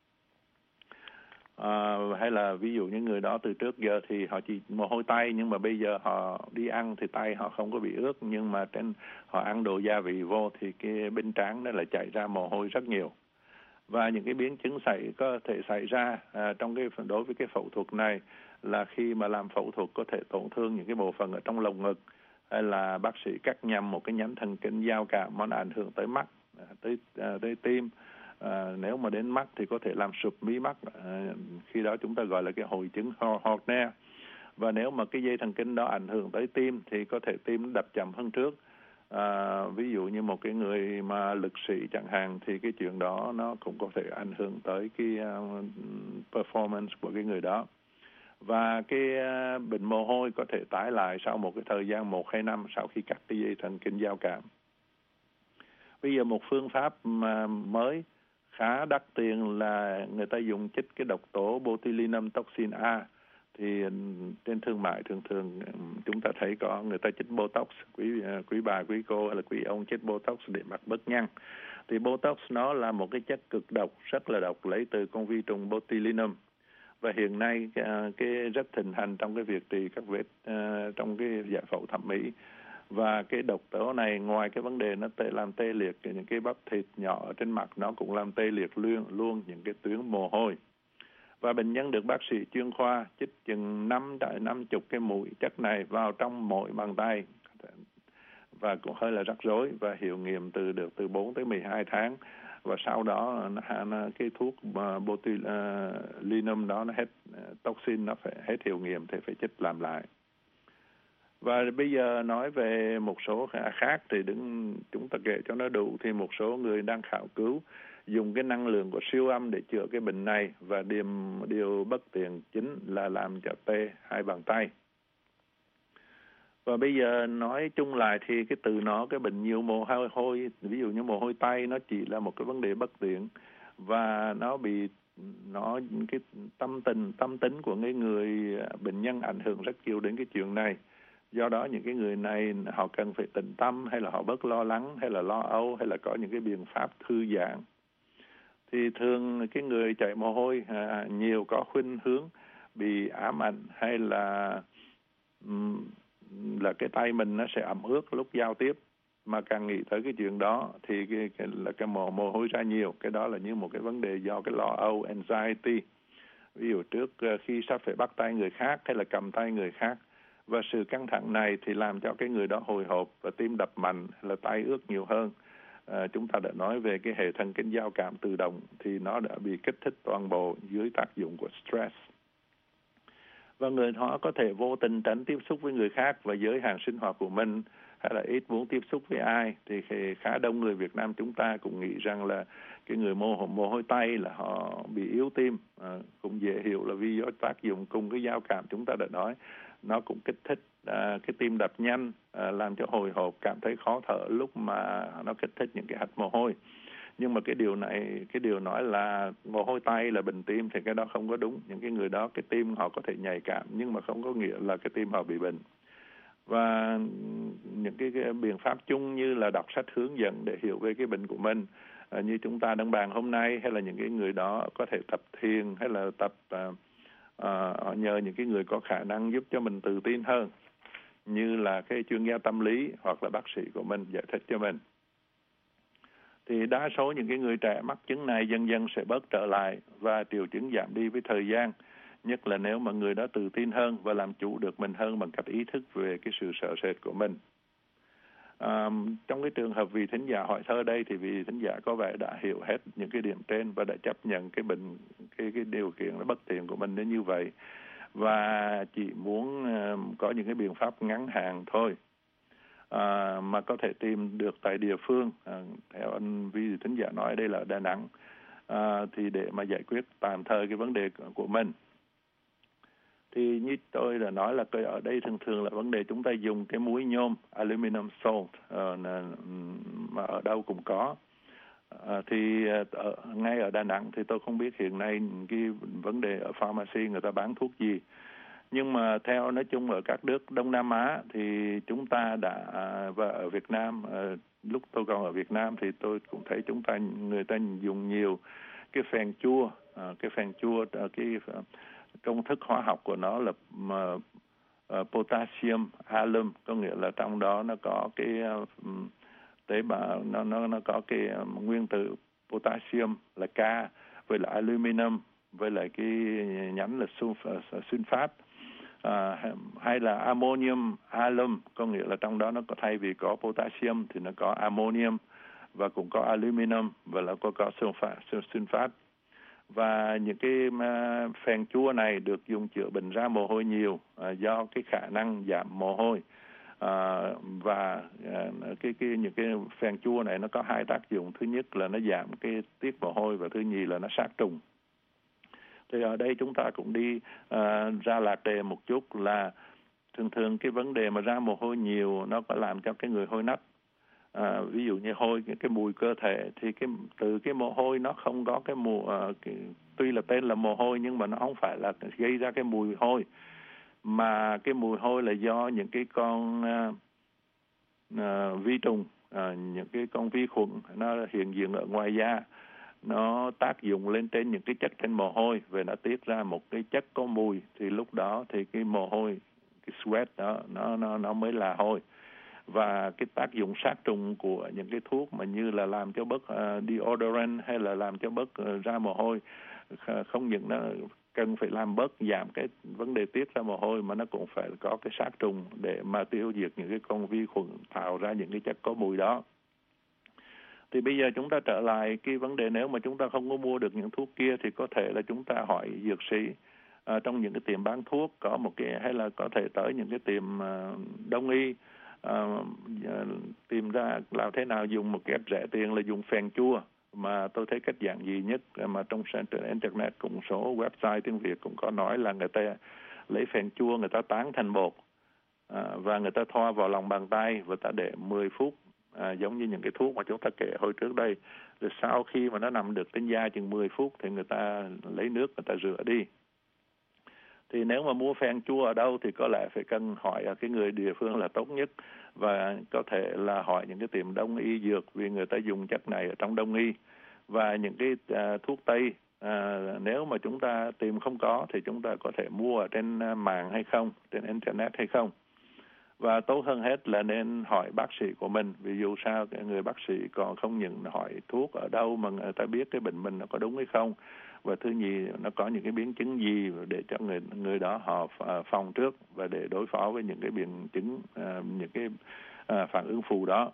À, hay là ví dụ những người đó từ trước giờ thì họ chỉ mồ hôi tay, nhưng mà bây giờ họ đi ăn thì tay họ không có bị ướt, nhưng mà trên họ ăn đồ gia vị vô thì cái bên trán nó lại chảy ra mồ hôi rất nhiều. Và những cái biến chứng xảy có thể xảy ra à, trong cái đối với cái phẫu thuật này là khi mà làm phẫu thuật có thể tổn thương những cái bộ phận ở trong lồng ngực, hay là bác sĩ cắt nhầm một cái nhánh thần kinh giao cảm mà nó ảnh hưởng tới mắt, tới à, tới tim. À, nếu mà đến mắt thì có thể làm sụp mí mắt, à, khi đó chúng ta gọi là cái hội chứng Horner. Và nếu mà cái dây thần kinh đó ảnh hưởng tới tim thì có thể tim đập chậm hơn trước. À, ví dụ như một cái người mà lực sĩ chẳng hạn thì cái chuyện đó nó cũng có thể ảnh hưởng tới cái uh, performance của cái người đó. Và cái uh, bệnh mồ hôi có thể tái lại sau một cái thời gian một hai năm sau khi cắt cái dây thần kinh giao cảm. Bây giờ một phương pháp mà mới khá đắt tiền là người ta dùng chích cái độc tố botulinum toxin A thì trên thương mại thường thường chúng ta thấy có người ta chích Botox, quý quý bà, quý cô hay là quý ông chích Botox để mặt bớt nhăn. Thì Botox nó là một cái chất cực độc, rất là độc, lấy từ con vi trùng botulinum. Và hiện nay cái, cái rất thịnh hành trong cái việc trị các vết uh, trong cái giải phẫu thẩm mỹ. Và cái độc tố này ngoài cái vấn đề nó tê, làm tê liệt những cái bắp thịt nhỏ ở trên mặt, nó cũng làm tê liệt luôn, luôn những cái tuyến mồ hôi. Và bệnh nhân được bác sĩ chuyên khoa chích chừng năm tới năm chục cái mũi chất này vào trong mỗi bàn tay, và cũng hơi là rắc rối, và hiệu nghiệm từ được từ bốn tới mười hai tháng. Và sau đó nó, cái thuốc botulinum đó nó hết toxin, nó phải hết hiệu nghiệm thì phải chích làm lại. Và bây giờ nói về một số khác thì đừng chúng ta kể cho nó đủ, thì một số người đang khảo cứu dùng cái năng lượng của siêu âm để chữa cái bệnh này, và điều, điều bất tiện chính là làm cho tê hai bàn tay. Và bây giờ nói chung lại thì cái từ nó, cái bệnh nhiều mồ hôi hôi, ví dụ như mồ hôi tay, nó chỉ là một cái vấn đề bất tiện, và nó bị nó cái tâm tình tâm tính của cái người bệnh nhân ảnh hưởng rất nhiều đến cái chuyện này. Do đó những cái người này họ cần phải tĩnh tâm, hay là họ bớt lo lắng, hay là lo âu, hay là có những cái biện pháp thư giãn. Thì thường cái người chảy mồ hôi à, nhiều có khuynh hướng bị ám ảnh, hay là um, là cái tay mình nó sẽ ẩm ướt lúc giao tiếp. Mà càng nghĩ tới cái chuyện đó thì cái, cái, là cái mồ, mồ hôi ra nhiều. Cái đó là như một cái vấn đề do cái lo âu, anxiety. Ví dụ trước khi sắp phải bắt tay người khác hay là cầm tay người khác. Và sự căng thẳng này thì làm cho cái người đó hồi hộp và tim đập mạnh, là tay ướt nhiều hơn. À, chúng ta đã nói về cái hệ thần kinh giao cảm tự động thì nó đã bị kích thích toàn bộ dưới tác dụng của stress. Và người họ có thể vô tình tránh tiếp xúc với người khác và giới hạn sinh hoạt của mình, hay là ít muốn tiếp xúc với ai. Thì khá đông người Việt Nam chúng ta cũng nghĩ rằng là cái người mồ, mồ hôi tay là họ bị yếu tim. À, cũng dễ hiểu là vì do tác dụng cùng cái giao cảm chúng ta đã nói, nó cũng kích thích à, cái tim đập nhanh, à, làm cho hồi hộp, cảm thấy khó thở lúc mà nó kích thích những cái hạt mồ hôi. Nhưng mà cái điều này, cái điều nói là mồ hôi tay là bệnh tim thì cái đó không có đúng. Những cái người đó cái tim họ có thể nhạy cảm, nhưng mà không có nghĩa là cái tim họ bị bệnh. Và những cái, cái biện pháp chung như là đọc sách hướng dẫn để hiểu về cái bệnh của mình, à, như chúng ta đang bàn hôm nay, hay là những cái người đó có thể tập thiền, hay là tập à, à, họ nhờ những cái người có khả năng giúp cho mình tự tin hơn, như là cái chuyên gia tâm lý hoặc là bác sĩ của mình giải thích cho mình. Thì đa số những cái người trẻ mắc chứng này dần dần sẽ bớt trở lại và triệu chứng giảm đi với thời gian, nhất là nếu mà người đó tự tin hơn và làm chủ được mình hơn bằng cách ý thức về cái sự sợ sệt của mình. À, trong cái trường hợp vị thính giả hỏi thơ đây thì vị thính giả có vẻ đã hiểu hết những cái điểm trên và đã chấp nhận cái bệnh, cái cái điều kiện nó bất tiện của mình đến như vậy, và chỉ muốn uh, có những cái biện pháp ngắn hạn thôi. À, mà có thể tìm được tại địa phương, à, theo anh vị thính giả nói đây là Đà Nẵng, à, thì để mà giải quyết tạm thời cái vấn đề của mình. Thì như tôi đã nói là ở đây thường thường là vấn đề chúng ta dùng cái muối nhôm, aluminum salt, uh, mà ở đâu cũng có. Uh, thì ở, ngay ở Đà Nẵng thì tôi không biết hiện nay cái vấn đề ở pharmacy người ta bán thuốc gì. Nhưng mà theo nói chung ở các nước Đông Nam Á thì chúng ta đã, và ở Việt Nam, uh, lúc tôi còn ở Việt Nam thì tôi cũng thấy chúng ta, người ta dùng nhiều cái phèn chua, uh, cái phèn chua, uh, cái uh, công thức hóa học của nó là uh, uh, potassium alum, có nghĩa là trong đó nó có cái uh, tế bào, nó nó nó có cái uh, nguyên tử potassium là K, với lại aluminum, với lại cái nhánh là sunfat, uh, hay là ammonium alum, có nghĩa là trong đó nó có, thay vì có potassium thì nó có ammonium, và cũng có aluminum, và là có có sunfat, sunfat. Và những cái phèn chua này được dùng chữa bệnh ra mồ hôi nhiều, à, do cái khả năng giảm mồ hôi, à, và à, cái cái những cái phèn chua này nó có hai tác dụng. Thứ nhất là nó giảm cái tiết mồ hôi, và thứ nhì là nó sát trùng. Thì ở đây chúng ta cũng đi à, ra lạc đề một chút là thường thường cái vấn đề mà ra mồ hôi nhiều nó có làm cho cái người hôi nách. À, ví dụ như hôi, cái, cái mùi cơ thể, thì cái từ cái mồ hôi nó không có cái mùi, uh, cái, tuy là tên là mồ hôi nhưng mà nó không phải là gây ra cái mùi hôi, mà cái mùi hôi là do những cái con uh, uh, vi trùng, uh, những cái con vi khuẩn nó hiện diện ở ngoài da, nó tác dụng lên trên những cái chất trên mồ hôi và nó tiết ra một cái chất có mùi, thì lúc đó thì cái mồ hôi, cái sweat đó nó nó nó mới là hôi. Và cái tác dụng sát trùng của những cái thuốc mà như là làm cho bớt uh, deodorant hay là làm cho bớt uh, ra mồ hôi, không những nó cần phải làm bớt giảm cái vấn đề tiết ra mồ hôi, mà nó cũng phải có cái sát trùng để mà tiêu diệt những cái con vi khuẩn tạo ra những cái chất có mùi đó. Thì bây giờ chúng ta trở lại cái vấn đề, nếu mà chúng ta không có mua được những thuốc kia thì có thể là chúng ta hỏi dược sĩ uh, trong những cái tiệm bán thuốc có một cái, hay là có thể tới những cái tiệm uh, đông y, uh, tìm ra làm thế nào dùng một cách rẻ tiền là dùng phèn chua. Mà tôi thấy cách giản dị nhất mà trong internet cùng số website tiếng Việt cũng có nói là người ta lấy phèn chua, người ta tán thành bột à, và người ta thoa vào lòng bàn tay và ta để mười phút, à, giống như những cái thuốc mà chúng ta kể hồi trước đây. Rồi sau khi mà nó nằm được trên da chừng mười phút thì người ta lấy nước người ta rửa đi. Thì nếu mà mua phèn chua ở đâu thì có lẽ phải cần hỏi ở cái người địa phương là tốt nhất, và có thể là hỏi những cái tiệm đông y dược, vì người ta dùng chất này ở trong đông y. Và những cái uh, thuốc tây, uh, nếu mà chúng ta tìm không có thì chúng ta có thể mua ở trên uh, mạng hay không, trên internet hay không. Và tốt hơn hết là nên hỏi bác sĩ của mình, vì dù sao người bác sĩ còn không những hỏi thuốc ở đâu mà người ta biết cái bệnh mình nó có đúng hay không, và thứ nhì nó có những cái biến chứng gì để cho người người đó họ phòng trước và để đối phó với những cái biến chứng, uh, những cái uh, phản ứng phụ đó.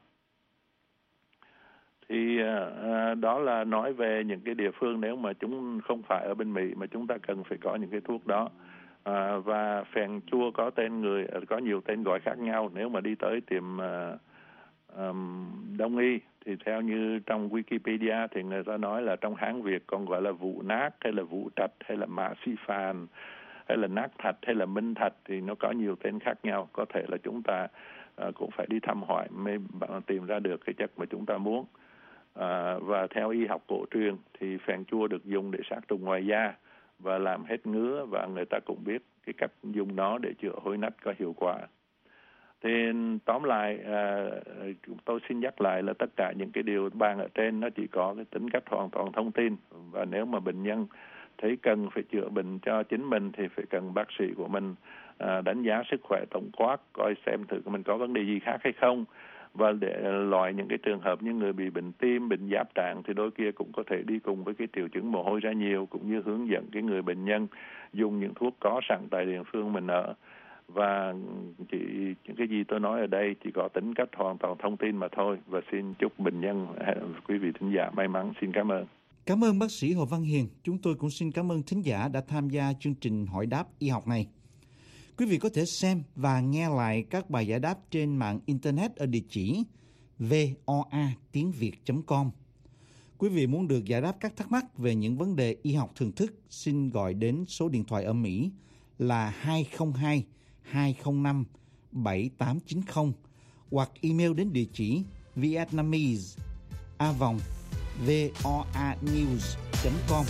Thì uh, đó là nói về những cái địa phương nếu mà chúng không phải ở bên Mỹ mà chúng ta cần phải có những cái thuốc đó. À, và phèn chua có tên người, có nhiều tên gọi khác nhau. Nếu mà đi tới tiệm uh, um, đông y thì theo như trong Wikipedia thì người ta nói là trong Hán Việt còn gọi là vụ nát hay là vụ trạch hay là mã si phàn hay là nát thạch hay là minh thạch, thì nó có nhiều tên khác nhau. Có thể là chúng ta uh, cũng phải đi thăm hỏi mới tìm ra được cái chất mà chúng ta muốn. Uh, và theo y học cổ truyền thì phèn chua được dùng để sát trùng ngoài da và làm hết ngứa, và người ta cũng biết cái cách dùng nó để chữa hôi nách có hiệu quả. Thì tóm lại, à, tôi xin nhắc lại là tất cả những cái điều bàn ở trên nó chỉ có cái tính cách hoàn toàn thông tin, và nếu mà bệnh nhân thấy cần phải chữa bệnh cho chính mình thì phải cần bác sĩ của mình à, đánh giá sức khỏe tổng quát, coi xem thử mình có vấn đề gì khác hay không. Và để loại những cái trường hợp như người bị bệnh tim, bệnh giáp trạng thì đôi kia cũng có thể đi cùng với cái triệu chứng mồ hôi ra nhiều, cũng như hướng dẫn cái người bệnh nhân dùng những thuốc có sẵn tại địa phương mình ở. Và chỉ những cái gì tôi nói ở đây chỉ có tính cách hoàn toàn thông tin mà thôi. Và xin chúc bệnh nhân, quý vị thính giả may mắn. Xin cảm ơn. Cảm ơn bác sĩ Hồ Văn Hiền. Chúng tôi cũng xin cảm ơn thính giả đã tham gia chương trình hỏi đáp y học này. Quý vị có thể xem và nghe lại các bài giải đáp trên mạng Internet ở địa chỉ voa tiếng việt chấm com. Quý vị muốn được giải đáp các thắc mắc về những vấn đề y học thường thức, xin gọi đến số điện thoại ở Mỹ là hai không hai hai không năm bảy tám chín không hoặc email đến địa chỉ vietnamese a vòng voanews chấm com.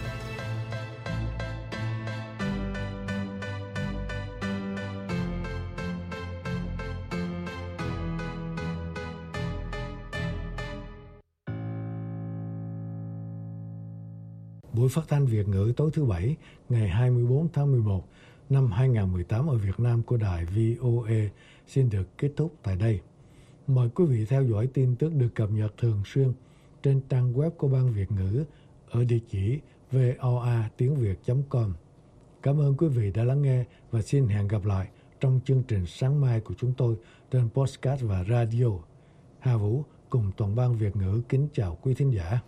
Buổi phát thanh Việt ngữ tối thứ Bảy ngày hai mươi bốn tháng mười một năm hai nghìn không trăm mười tám ở Việt Nam của đài vê o a xin được kết thúc tại đây. Mời quý vị theo dõi tin tức được cập nhật thường xuyên trên trang web của Ban Việt ngữ ở địa chỉ voa tiếng việt chấm com. Cảm ơn quý vị đã lắng nghe và xin hẹn gặp lại trong chương trình sáng mai của chúng tôi trên podcast và radio. Hà Vũ cùng toàn ban Việt ngữ kính chào quý thính giả.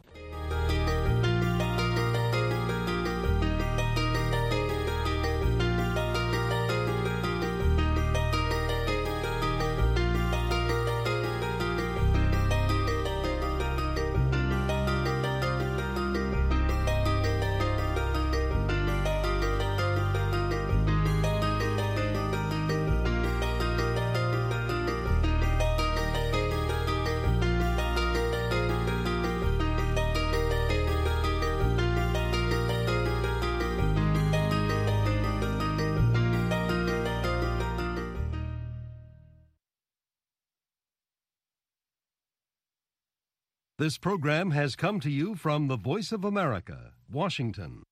This program has come to you from the Voice of America, Washington.